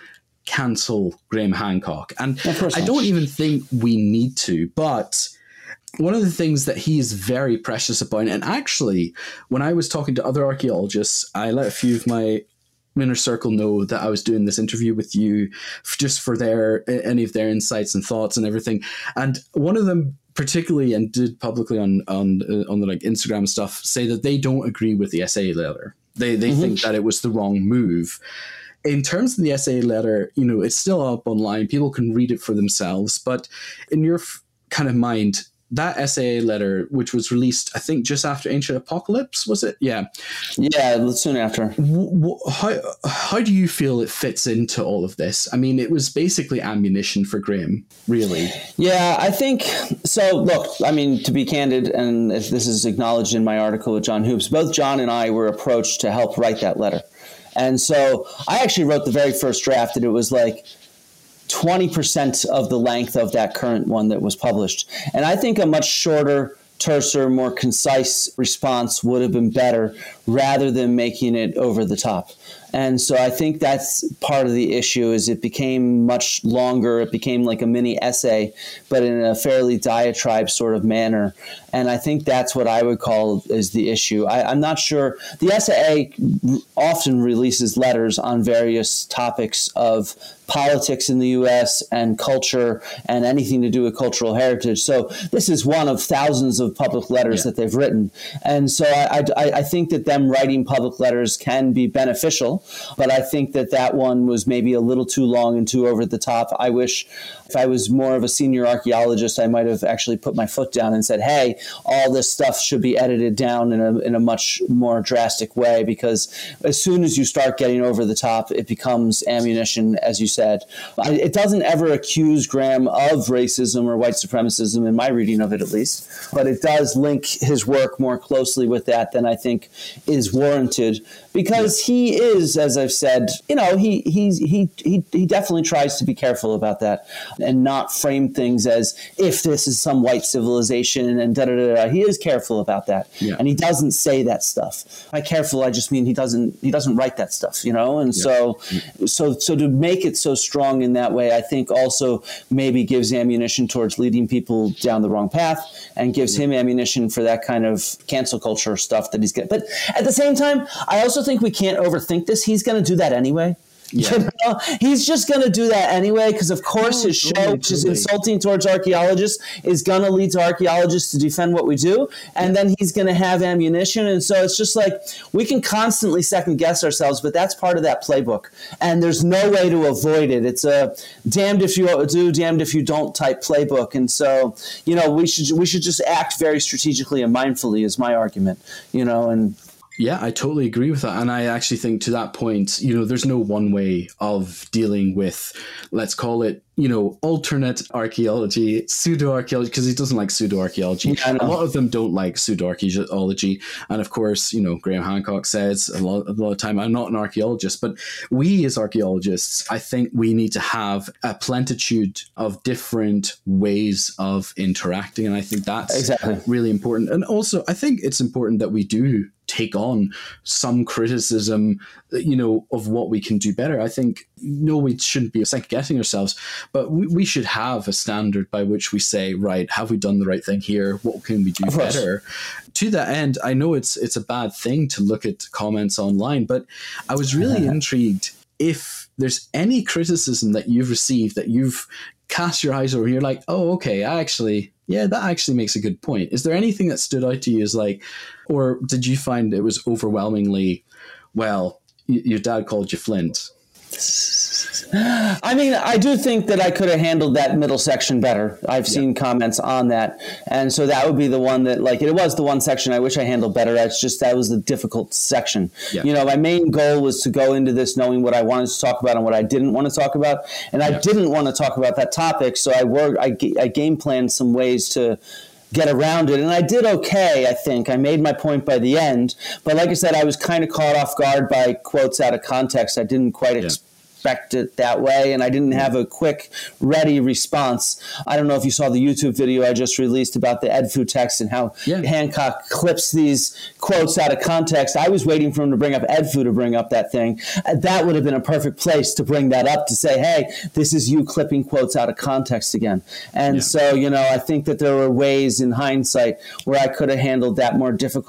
S8: cancel Graham Hancock. And I don't even think we need to. But one of the things that he is very precious about, and actually, when I was talking to other archaeologists, I let a few of my inner circle know that I was doing this interview with you just for their any of their insights and thoughts and everything. And one of them particularly, and did publicly on on uh, on the like Instagram stuff, say that they don't agree with the S A letter. They they mm-hmm. think that it was the wrong move. In terms of the S A letter, you know, it's still up online. People can read it for themselves. But in your f- kind of mind, that S A letter, which was released, I think, just after Ancient Apocalypse, was it? Yeah.
S9: Yeah, soon after.
S8: W- w- how, how do you feel it fits into all of this? I mean, it was basically ammunition for Graham, really.
S9: Yeah, I think so. Look, I mean, to be candid, and if this is acknowledged in my article with John Hoops, both John and I were approached to help write that letter. And so I actually wrote the very first draft, and it was like twenty percent of the length of that current one that was published. And I think a much shorter, terser, more concise response would have been better rather than making it over the top. And so I think that's part of the issue is it became much longer. It became like a mini essay, but in a fairly diatribe sort of manner. And I think that's what I would call is the issue. I, I'm not sure. The S A often releases letters on various topics of politics in the U S and culture and anything to do with cultural heritage. So this is one of thousands of public letters yeah. that they've written. And so I, I, I think that them writing public letters can be beneficial, but I think that that one was maybe a little too long and too over the top. I wish if I was more of a senior archaeologist, I might have actually put my foot down and said, hey, all this stuff should be edited down in a, in a much more drastic way, because as soon as you start getting over the top, it becomes ammunition, as you said. It doesn't ever accuse Graham of racism or white supremacism, in my reading of it at least, but it does link his work more closely with that than I think is warranted, because he is, as I've said, you know, he he's, he he he definitely tries to be careful about that and not frame things as if this is some white civilization and da da da da. He is careful about that, yeah. and he doesn't say that stuff. By careful, I just mean he doesn't he doesn't write that stuff, you know. And yeah. so so so to make it so strong in that way, I think also maybe gives ammunition towards leading people down the wrong path, and gives him ammunition for that kind of cancel culture stuff that he's getting. But at the same time, I also think we can't overthink this. He's going to do that anyway. Yeah. You know? He's just going to do that anyway, because of course oh, his show, totally, which is totally. insulting towards archaeologists, is going to lead to archaeologists to defend what we do, and yeah. then he's going to have ammunition. And so it's just like we can constantly second guess ourselves, but that's part of that playbook, and there's no way to avoid it. It's a damned if you do, damned if you don't type playbook. And so, you know, we should we should just act very strategically and mindfully, is my argument, you know. And
S8: yeah, I totally agree with that. And I actually think to that point, you know, there's no one way of dealing with, let's call it, you know, alternate archaeology, pseudo-archaeology, because he doesn't like pseudo-archaeology. Yeah, a lot of them don't like pseudo-archaeology. And of course, you know, Graham Hancock says a lot, a lot of time, I'm not an archaeologist, but we as archaeologists, I think we need to have a plentitude of different ways of interacting. And I think that's exactly. really important. And also, I think it's important that we do take on some criticism, you know, of what we can do better. I think, no, we shouldn't be second-guessing ourselves, but we, we should have a standard by which we say, right, have we done the right thing here? What can we do better? To that end, I know it's it's a bad thing to look at comments online, but I was really intrigued if there's any criticism that you've received that you've cast your eyes over and you're like, oh, okay, I actually... yeah, that actually makes a good point. Is there anything that stood out to you as like, or did you find it was overwhelmingly, well, y- your dad called you Flint?
S9: I mean, I do think that I could have handled that middle section better. I've yeah. seen comments on that. And so that would be the one that, like, it was the one section I wish I handled better. It's just that was the difficult section. Yeah. You know, my main goal was to go into this knowing what I wanted to talk about and what I didn't want to talk about. And yeah. I didn't want to talk about that topic. So I worked, I, I game planned some ways to get around it. And I did okay, I think. I made my point by the end. But like I said, I was kind of caught off guard by quotes out of context. I didn't quite yeah. expect it that way, and I didn't have a quick, ready response. I don't know if you saw the YouTube video I just released about the Edfu text and how yeah. Hancock clips these quotes out of context. I was waiting for him to bring up Edfu to bring up that thing. That would have been a perfect place to bring that up, to say, hey, this is you clipping quotes out of context again. And yeah. so, you know, I think that there were ways in hindsight where I could have handled that more difficult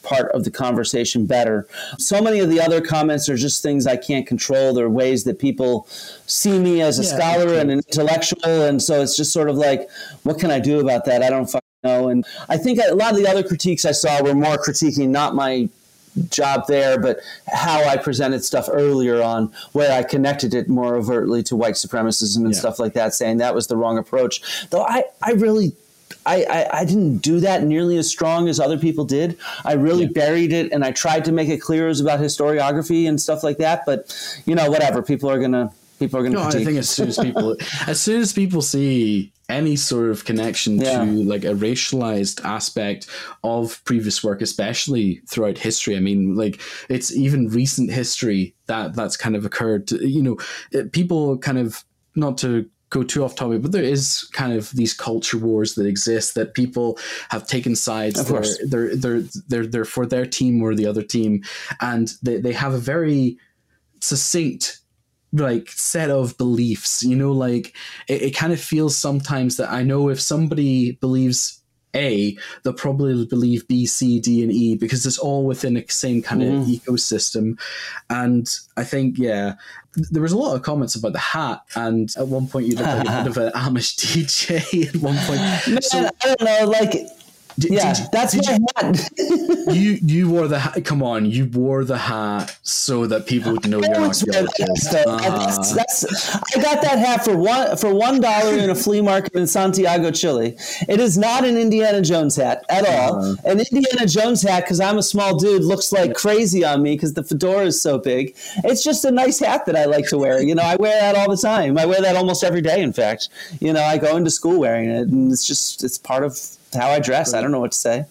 S9: part of the conversation better. So many of the other comments are just things I can't control. They're ways that people see me as a yeah, scholar and an intellectual. And so it's just sort of like, what can I do about that? I don't fucking know. And I think a lot of the other critiques I saw were more critiquing not my job there, but how I presented stuff earlier on, where I connected it more overtly to white supremacism and yeah. stuff like that, saying that was the wrong approach. Though I, I really, I, I, I didn't do that nearly as strong as other people did. I really yeah. buried it, and I tried to make it clear it was about historiography and stuff like that. But, you know, whatever. People are going to, people are going to
S8: No, critique. I think as soon as people, as soon as people see any sort of connection yeah. to like a racialized aspect of previous work, especially throughout history. I mean, like it's even recent history that that's kind of occurred to, you know, it, people kind of, not to go too off topic, but there is kind of these culture wars that exist that people have taken sides.
S9: Of course.
S8: They're, they're, they're, they're, they're for their team or the other team. And they, they have a very succinct like set of beliefs, you know, like it, it kind of feels sometimes that I know if somebody believes A, they'll probably believe B, C, D, and E because it's all within the same kind mm. of ecosystem. And I think, yeah, there was a lot of comments about the hat, and at one point you looked like a bit of an Amish D J at one point.
S9: Man, so, I don't know, like... Did, yeah, did, that's
S8: did
S9: my
S8: you, hat. you you wore the hat. Come on, you wore the hat so that people would know you're not archaeologist. Uh,
S9: that's, that's, I got that hat for one for one dollar in a flea market in Santiago, Chile. It is not an Indiana Jones hat at all. Uh, an Indiana Jones hat, because I'm a small dude, looks like crazy on me because the fedora is so big. It's just a nice hat that I like to wear. You know, I wear that all the time. I wear that almost every day. In fact, you know, I go into school wearing it, and it's just it's part of how I dress. I don't know what to say.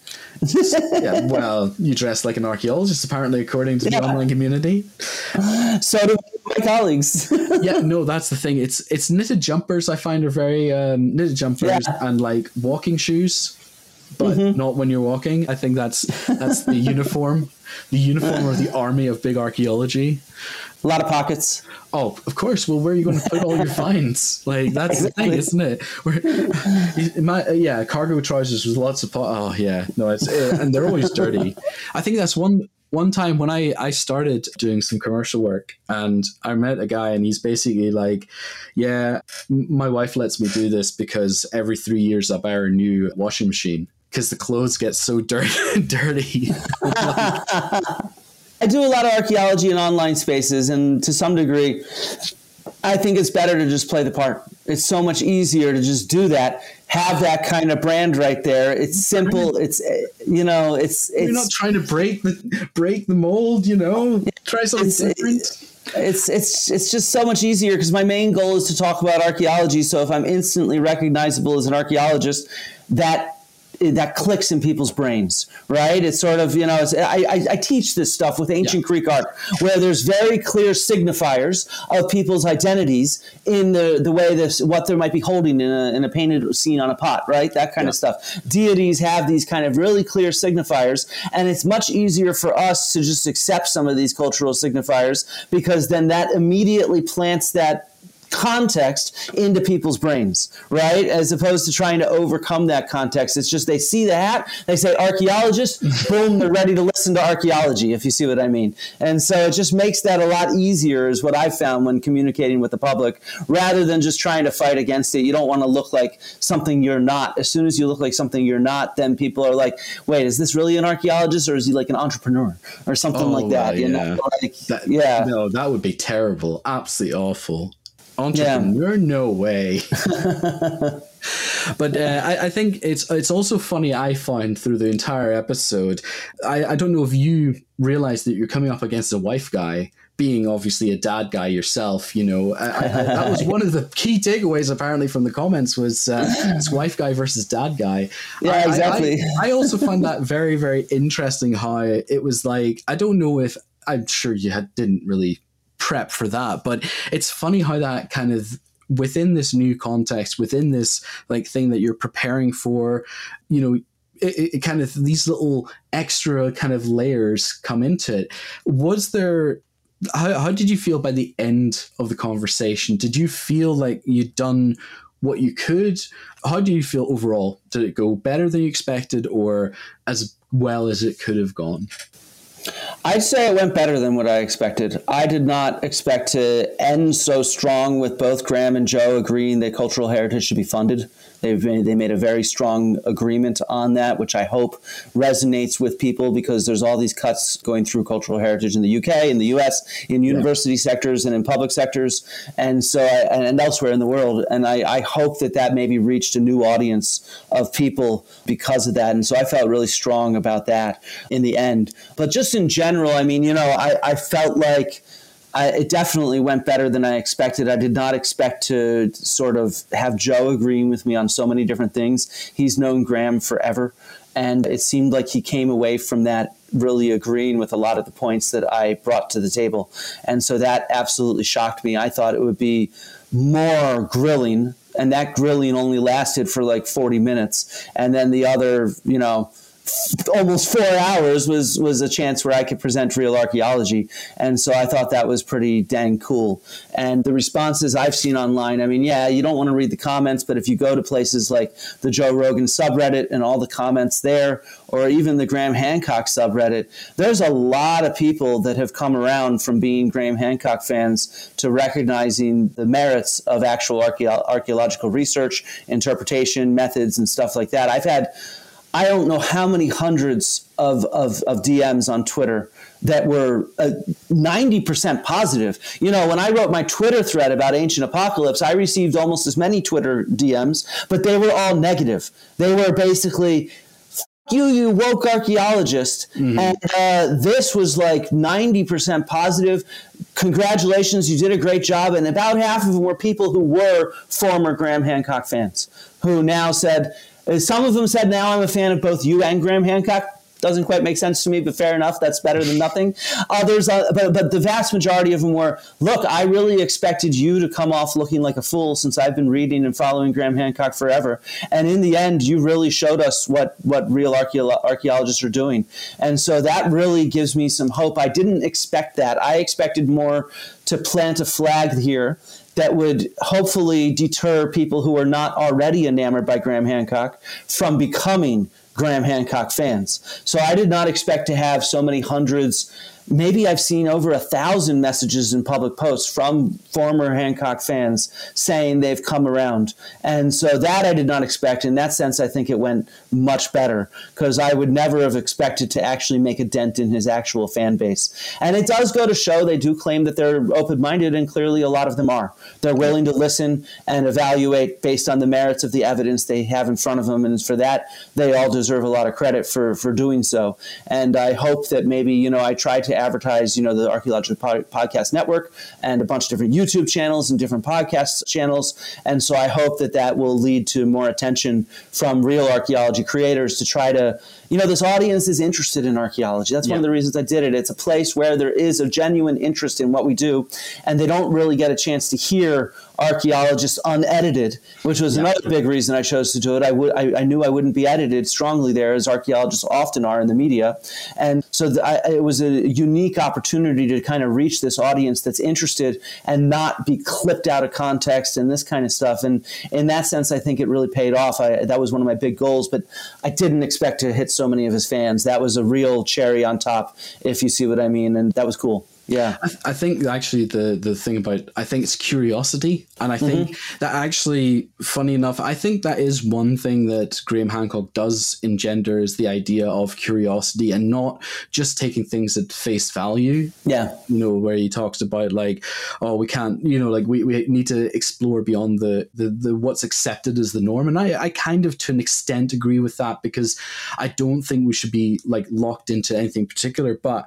S8: Yeah, well, you dress like an archaeologist, apparently, according to the yeah. online community.
S9: So do my colleagues.
S8: Yeah, no, that's the thing. It's it's knitted jumpers I find are very um, knitted jumpers yeah. and like walking shoes, but mm-hmm. not when you're walking. I think that's that's the uniform, the uniform of the army of big archaeology.
S9: A lot of pockets.
S8: Oh, of course. Well, where are you going to put all your finds? Like, that's exactly. the thing, isn't it? Where, my, yeah, cargo trousers with lots of... Po- oh, yeah. No, it's and they're always dirty. I think that's one one time when I, I started doing some commercial work, and I met a guy, and he's basically like, yeah, my wife lets me do this because every three years I buy her a new washing machine because the clothes get so dirty. dirty. Like,
S9: I do a lot of archaeology in online spaces, and to some degree, I think it's better to just play the part. It's so much easier to just do that, have that kind of brand right there. It's simple. It's, you know, it's... it's
S8: You're not trying to break the break the mold, you know? Try something
S9: it's,
S8: different.
S9: It's, it's, it's just so much easier because my main goal is to talk about archaeology, so if I'm instantly recognizable as an archaeologist, that... that clicks in people's brains, right? It's sort of, you know, it's, I, I, I teach this stuff with ancient yeah. Greek art where there's very clear signifiers of people's identities in the, the way this, what they might be holding in a, in a painted scene on a pot, right? That kind yeah. of stuff. Deities have these kind of really clear signifiers, and it's much easier for us to just accept some of these cultural signifiers because then that immediately plants that context into people's brains, right? As opposed to trying to overcome that context. It's just they see the hat, they say archaeologist, boom, they're ready to listen to archaeology, if you see what I mean. And so it just makes that a lot easier is what I've found when communicating with the public, rather than just trying to fight against it. You don't want to look like something you're not. As soon as you look like something you're not, then people are like, wait, is this really an archaeologist or is he like an entrepreneur or something oh, like that? Uh, you
S8: yeah.
S9: know, like,
S8: that,
S9: yeah.
S8: No, that would be terrible. Absolutely awful. Entrepreneur, yeah. no way. But uh, I, I think it's it's also funny. I find through the entire episode, I, I don't know if you realize that you're coming up against a wife guy, being obviously a dad guy yourself. You know, I, I, that was one of the key takeaways apparently from the comments was uh, it's wife guy versus dad guy.
S9: Yeah,
S8: I,
S9: exactly.
S8: I, I, I also find that very very interesting. How it was like, I don't know if I'm sure you had, didn't really prep for that, but it's funny how that kind of within this new context, within this like thing that you're preparing for, you know, it, it kind of these little extra kind of layers come into it. Was there how, how did you feel by the end of the conversation? Did you feel like you'd done what you could? How do you feel overall? Did it go better than you expected, or as well as it could have gone?
S9: I'd say it went better than what I expected. I did not expect to end so strong with both Graham and Joe agreeing that cultural heritage should be funded. They've made, they made a very strong agreement on that, which I hope resonates with people, because there's all these cuts going through cultural heritage in the U K, in the U S, in university yeah. sectors and in public sectors, and so I, and elsewhere in the world. And I, I hope that that maybe reached a new audience of people because of that. And so I felt really strong about that in the end. But just in general, I mean, you know, I, I felt like I, it definitely went better than I expected. I did not expect to sort of have Joe agreeing with me on so many different things. He's known Graham forever, and it seemed like he came away from that really agreeing with a lot of the points that I brought to the table. And so that absolutely shocked me. I thought it would be more grilling, and that grilling only lasted for like forty minutes. And then the other, you know, almost four hours was was a chance where I could present real archaeology. And so I thought that was pretty dang cool. And the responses I've seen online, I mean, yeah, you don't want to read the comments, but if you go to places like the Joe Rogan subreddit and all the comments there, or even the Graham Hancock subreddit, there's a lot of people that have come around from being Graham Hancock fans to recognizing the merits of actual archaeo- archaeological research, interpretation, methods, and stuff like that. I've had I don't know how many hundreds of, of, of D Ms on Twitter that were uh, ninety percent positive. You know, when I wrote my Twitter thread about Ancient Apocalypse, I received almost as many Twitter D Ms, but they were all negative. They were basically, F you, you woke archaeologist. Mm-hmm. And uh, this was like ninety percent positive. Congratulations, you did a great job. And about half of them were people who were former Graham Hancock fans, who now said, some of them said, now I'm a fan of both you and Graham Hancock. Doesn't quite make sense to me, but fair enough. That's better than nothing. Others, uh, but, but the vast majority of them were, look, I really expected you to come off looking like a fool since I've been reading and following Graham Hancock forever. And in the end, you really showed us what, what real archaeo- archaeologists are doing. And so that really gives me some hope. I didn't expect that. I expected more to plant a flag here that would hopefully deter people who are not already enamored by Graham Hancock from becoming Graham Hancock fans. So I did not expect to have so many hundreds. Maybe I've seen over a thousand messages in public posts from former Hancock fans saying they've come around. And so that I did not expect. In that sense, I think it went much better, because I would never have expected to actually make a dent in his actual fan base. And it does go to show they do claim that they're open-minded, and clearly a lot of them are. They're willing to listen and evaluate based on the merits of the evidence they have in front of them. And for that, they all deserve a lot of credit for, for doing so. And I hope that maybe, you know, I tried to advertise, you know, the Archaeological Pod- Podcast Network and a bunch of different YouTube channels and different podcast channels. And so I hope that that will lead to more attention from real archaeology creators to try to, you know, this audience is interested in archaeology. That's yeah. one of the reasons I did it. It's a place where there is a genuine interest in what we do, and they don't really get a chance to hear archaeologists unedited, which was yeah. another big reason I chose to do it. I would, I, I knew I wouldn't be edited strongly there, as archaeologists often are in the media. And so the, I, it was a unique opportunity to kind of reach this audience that's interested and not be clipped out of context and this kind of stuff. And in that sense, I think it really paid off. I, that was one of my big goals, but I didn't expect to hit so many of his fans. That was a real cherry on top, if you see what I mean. And that was cool. Yeah,
S8: I, th- I think actually the the thing about I think it's curiosity, and I think mm-hmm. that actually, funny enough, I think that is one thing that Graham Hancock does engender, is the idea of curiosity and not just taking things at face value.
S9: Yeah,
S8: you know, where he talks about like, oh, we can't, you know, like we, we need to explore beyond the, the the what's accepted as the norm, and I I kind of to an extent agree with that, because I don't think we should be like locked into anything particular, but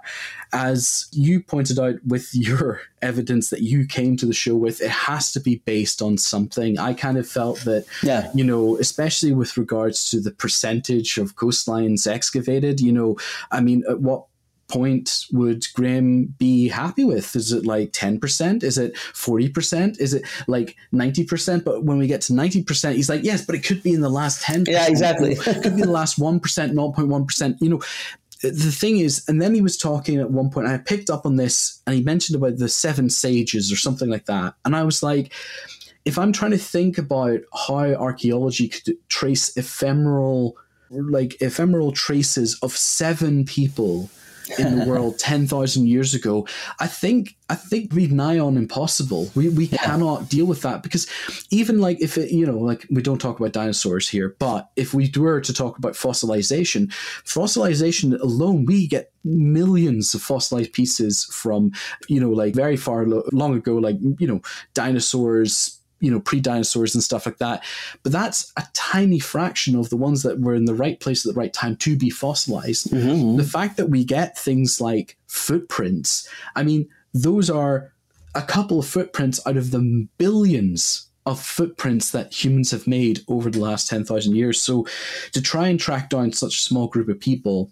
S8: as you pointed out with your evidence that you came to the show with, it has to be based on something. I kind of felt that,
S9: yeah.
S8: you know, especially with regards to the percentage of coastlines excavated, you know, I mean, at what point would Graham be happy with? Is it like ten percent? Is it forty percent? Is it like ninety percent? But when we get to ninety percent, he's like, yes, but it could be in the last ten percent.
S9: Yeah, exactly.
S8: It could be in the last one percent, zero point one percent, you know. The thing is, and then he was talking at one point, I picked up on this, and he mentioned about the seven sages or something like that. And I was like, if I'm trying to think about how archaeology could trace ephemeral like ephemeral traces of seven people in the world ten thousand years ago, I think I think we'd nigh on impossible. We we yeah. cannot deal with that, because even like if it, you know, like we don't talk about dinosaurs here, but if we were to talk about fossilization, fossilization alone, we get millions of fossilized pieces from, you know, like very far lo- long ago, like, you know, dinosaurs, you know, pre-dinosaurs and stuff like that. But that's a tiny fraction of the ones that were in the right place at the right time to be fossilized. Mm-hmm. The fact that we get things like footprints, I mean, those are a couple of footprints out of the billions of footprints that humans have made over the last ten thousand years. So to try and track down such a small group of people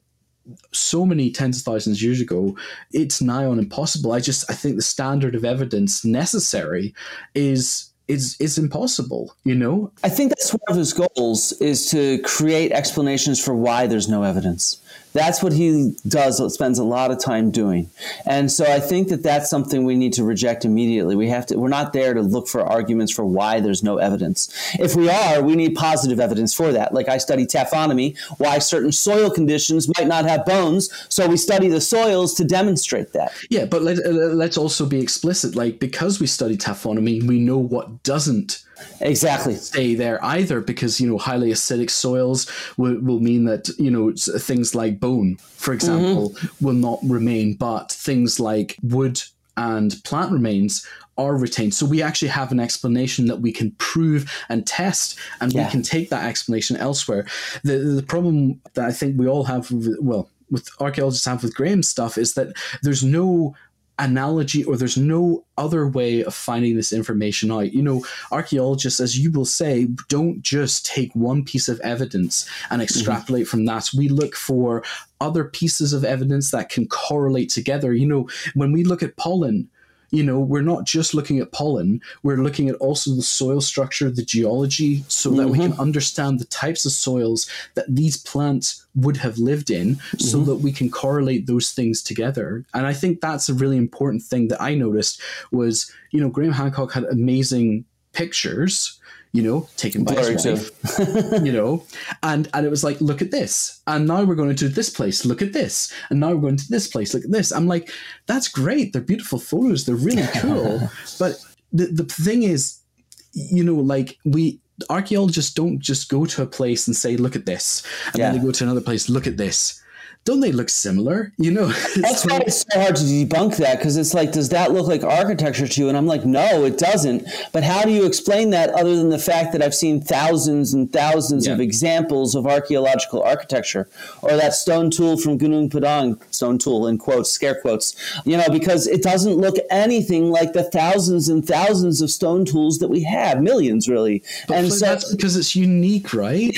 S8: so many tens of thousands of years ago, it's nigh on impossible. I just, I think the standard of evidence necessary is is is impossible, you know?
S9: I think that's one of his goals, is to create explanations for why there's no evidence. That's what he does, spends a lot of time doing. And so I think that that's something we need to reject immediately. We have to, we're not there to look for arguments for why there's no evidence. If we are, we need positive evidence for that. Like I study taphonomy, why certain soil conditions might not have bones. So we study the soils to demonstrate that.
S8: Yeah, but let, uh, let's also be explicit. Like, because we study taphonomy, we know what doesn't
S9: exactly
S8: stay there either, because, you know, highly acidic soils will, will mean that, you know, things like bone, for example, mm-hmm. will not remain, but things like wood and plant remains are retained. So we actually have an explanation that we can prove and test, and yeah. we can take that explanation elsewhere. The the problem that I think we all have, with, well, with archaeologists have with Graham's stuff, is that there's no analogy, or there's no other way of finding this information out. You know, archaeologists, as you will say, don't just take one piece of evidence and extrapolate mm-hmm. from that. We look for other pieces of evidence that can correlate together. You know, when we look at pollen, you know, we're not just looking at pollen, we're looking at also the soil structure, the geology, so mm-hmm. that we can understand the types of soils that these plants would have lived in, mm-hmm. so that we can correlate those things together. And I think that's a really important thing that I noticed was, you know, Graham Hancock had amazing pictures, you know, taken by his wife, you know, and, and it was like, look at this. And now we're going to this place, look at this. And now we're going to this place, look at this. I'm like, that's great. They're beautiful photos. They're really cool. But the, the thing is, you know, like we, archaeologists don't just go to a place and say, look at this. And yeah. then they go to another place, look at this. Don't they look similar? You know,
S9: that's why it's so hard to debunk that, because it's like, does that look like architecture to you? And I'm like, no, it doesn't. But how do you explain that other than the fact that I've seen thousands and thousands yeah. of examples of archaeological architecture, or that stone tool from Gunung Padang, stone tool in quotes, scare quotes, you know, because it doesn't look anything like the thousands and thousands of stone tools that we have, millions really.
S8: But
S9: and
S8: so that's because it's unique, right?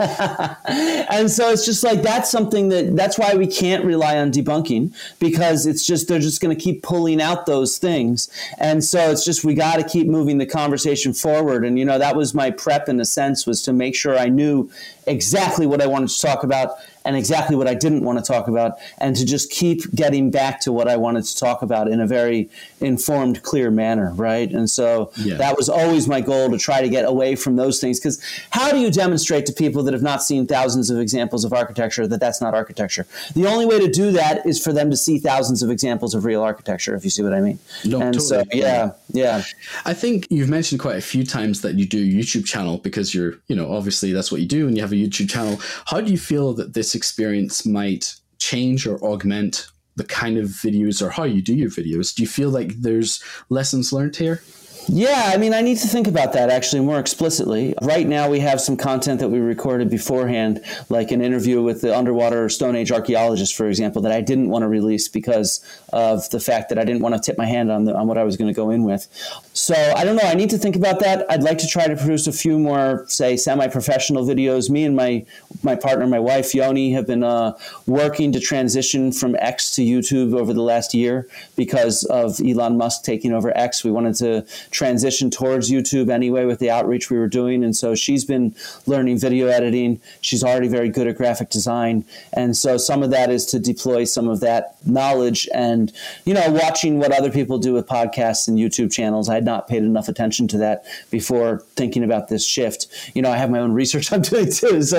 S9: And so it's just like, that's something that, that's why we can't rely on debunking, because it's just, they're just going to keep pulling out those things. And so it's just, we got to keep moving the conversation forward. And, you know, that was my prep in a sense, was to make sure I knew exactly what I wanted to talk about and exactly what I didn't want to talk about, and to just keep getting back to what I wanted to talk about in a very informed, clear manner, right? And so yeah. that was always my goal, to try to get away from those things, because how do you demonstrate to people that have not seen thousands of examples of architecture that that's not architecture? The only way to do that is for them to see thousands of examples of real architecture, if you see what I mean.
S8: No,
S9: and
S8: totally.
S9: so, yeah, yeah.
S8: I think you've mentioned quite a few times that you do a YouTube channel, because you're, you know, obviously that's what you do, and you have a YouTube channel. How do you feel that this experience might change or augment the kind of videos, or how you do your videos? Do you feel like there's lessons learned here?
S9: Yeah, I mean, I need to think about that actually more explicitly. Right now, we have some content that we recorded beforehand, like an interview with the underwater Stone Age archaeologist, for example, that I didn't want to release because of the fact that I didn't want to tip my hand on the, on what I was going to go in with. So I don't know. I need to think about that. I'd like to try to produce a few more, say, semi-professional videos. Me and my my partner, my wife, Yoni, have been uh, working to transition from X to YouTube over the last year because of Elon Musk taking over X. We wanted to transition towards YouTube anyway with the outreach we were doing. And so she's been learning video editing. She's already very good at graphic design. And so some of that is to deploy some of that knowledge and, you know, watching what other people do with podcasts and YouTube channels. I had not paid enough attention to that before thinking about this shift. You know, I have my own research I'm doing too. So it's just like,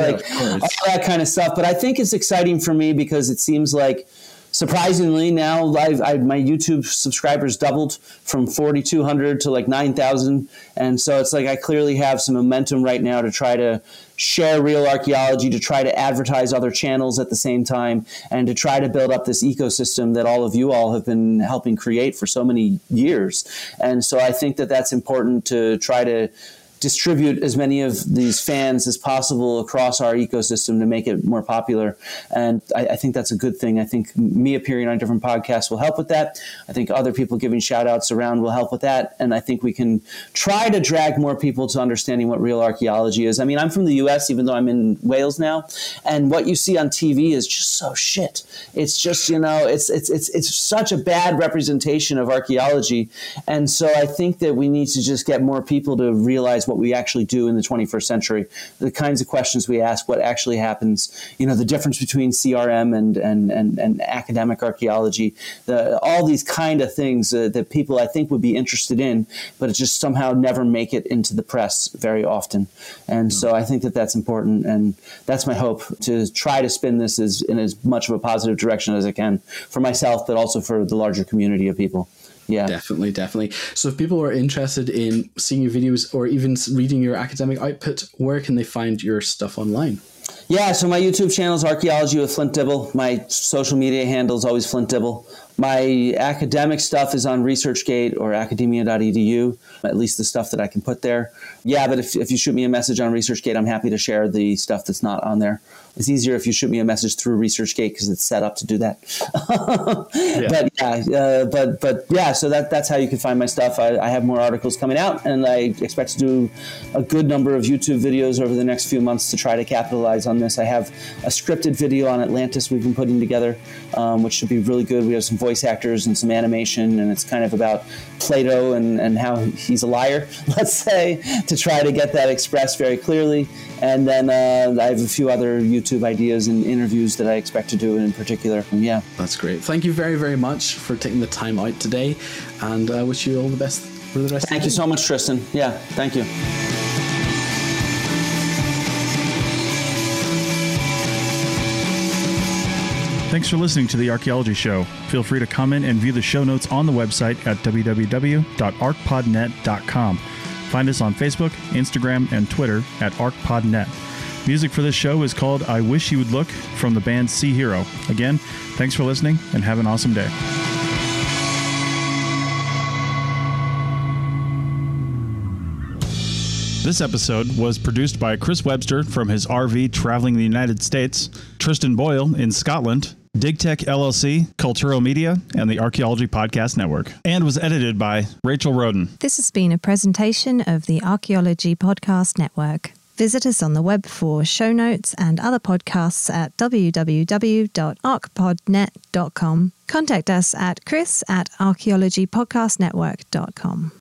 S9: like all that kind of stuff. But I think it's exciting for me because it seems like, surprisingly, now I've, I've, my YouTube subscribers doubled from forty-two hundred to like nine thousand. And so it's like I clearly have some momentum right now to try to share real archaeology, to try to advertise other channels at the same time, and to try to build up this ecosystem that all of you all have been helping create for so many years. And so I think that that's important to try to distribute as many of these fans as possible across our ecosystem to make it more popular. And I, I think that's a good thing. I think me appearing on different podcasts will help with that. I think other people giving shout outs around will help with that. And I think we can try to drag more people to understanding what real archaeology is. I mean, I'm from the U S, even though I'm in Wales now, and what you see on T V is just so shit. It's just, you know, it's, it's, it's, it's such a bad representation of archaeology. And so I think that we need to just get more people to realize what we actually do in the twenty-first century, the kinds of questions we ask, what actually happens, you know, the difference between C R M and and and, and academic archaeology, the, all these kind of things uh, that people I think would be interested in, but it just somehow never make it into the press very often. And so I think that that's important, and that's my hope, to try to spin this as in as much of a positive direction as I can for myself, but also for the larger community of people. Yeah,
S8: definitely, definitely. So if people are interested in seeing your videos or even reading your academic output, where can they find your stuff online?
S9: Yeah, so my YouTube channel is Archaeology with Flint Dibble. My social media handle is always Flint Dibble. My academic stuff is on ResearchGate or academia dot e d u, at least the stuff that I can put there. Yeah, but if, if you shoot me a message on ResearchGate, I'm happy to share the stuff that's not on there. It's easier if you shoot me a message through ResearchGate because it's set up to do that. yeah. But yeah, uh, but but yeah, so that that's how you can find my stuff. I, I have more articles coming out, and I expect to do a good number of YouTube videos over the next few months to try to capitalize on this. I have a scripted video on Atlantis we've been putting together, um, which should be really good. We have some voice actors and some animation, and it's kind of about Plato and, and how he's a liar, let's say, to try to get that expressed very clearly. And then uh, I have a few other YouTube ideas and interviews that I expect to do in particular. And yeah.
S8: That's great. Thank you very, very much for taking the time out today, and I uh, wish you all the best for the rest of the day.
S9: Thank you so much, Tristan. Yeah, thank you.
S4: Thanks for listening to The Archaeology Show. Feel free to comment and view the show notes on the website at w w w dot arc pod net dot com. Find us on Facebook, Instagram, and Twitter at ArcPodNet. Music for this show is called I Wish You Would Look from the band Sea Hero. Again, thanks for listening and have an awesome day. This episode was produced by Chris Webster from his R V traveling the United States, Tristan Boyle in Scotland, DigTech L L C, Cultural Media, and the Archaeology Podcast Network, and was edited by Rachel Roden.
S2: This has been a presentation of the Archaeology Podcast Network. Visit us on the web for show notes and other podcasts at w w w dot arc pod net dot com. Contact us at chris at archaeology podcast network dot com.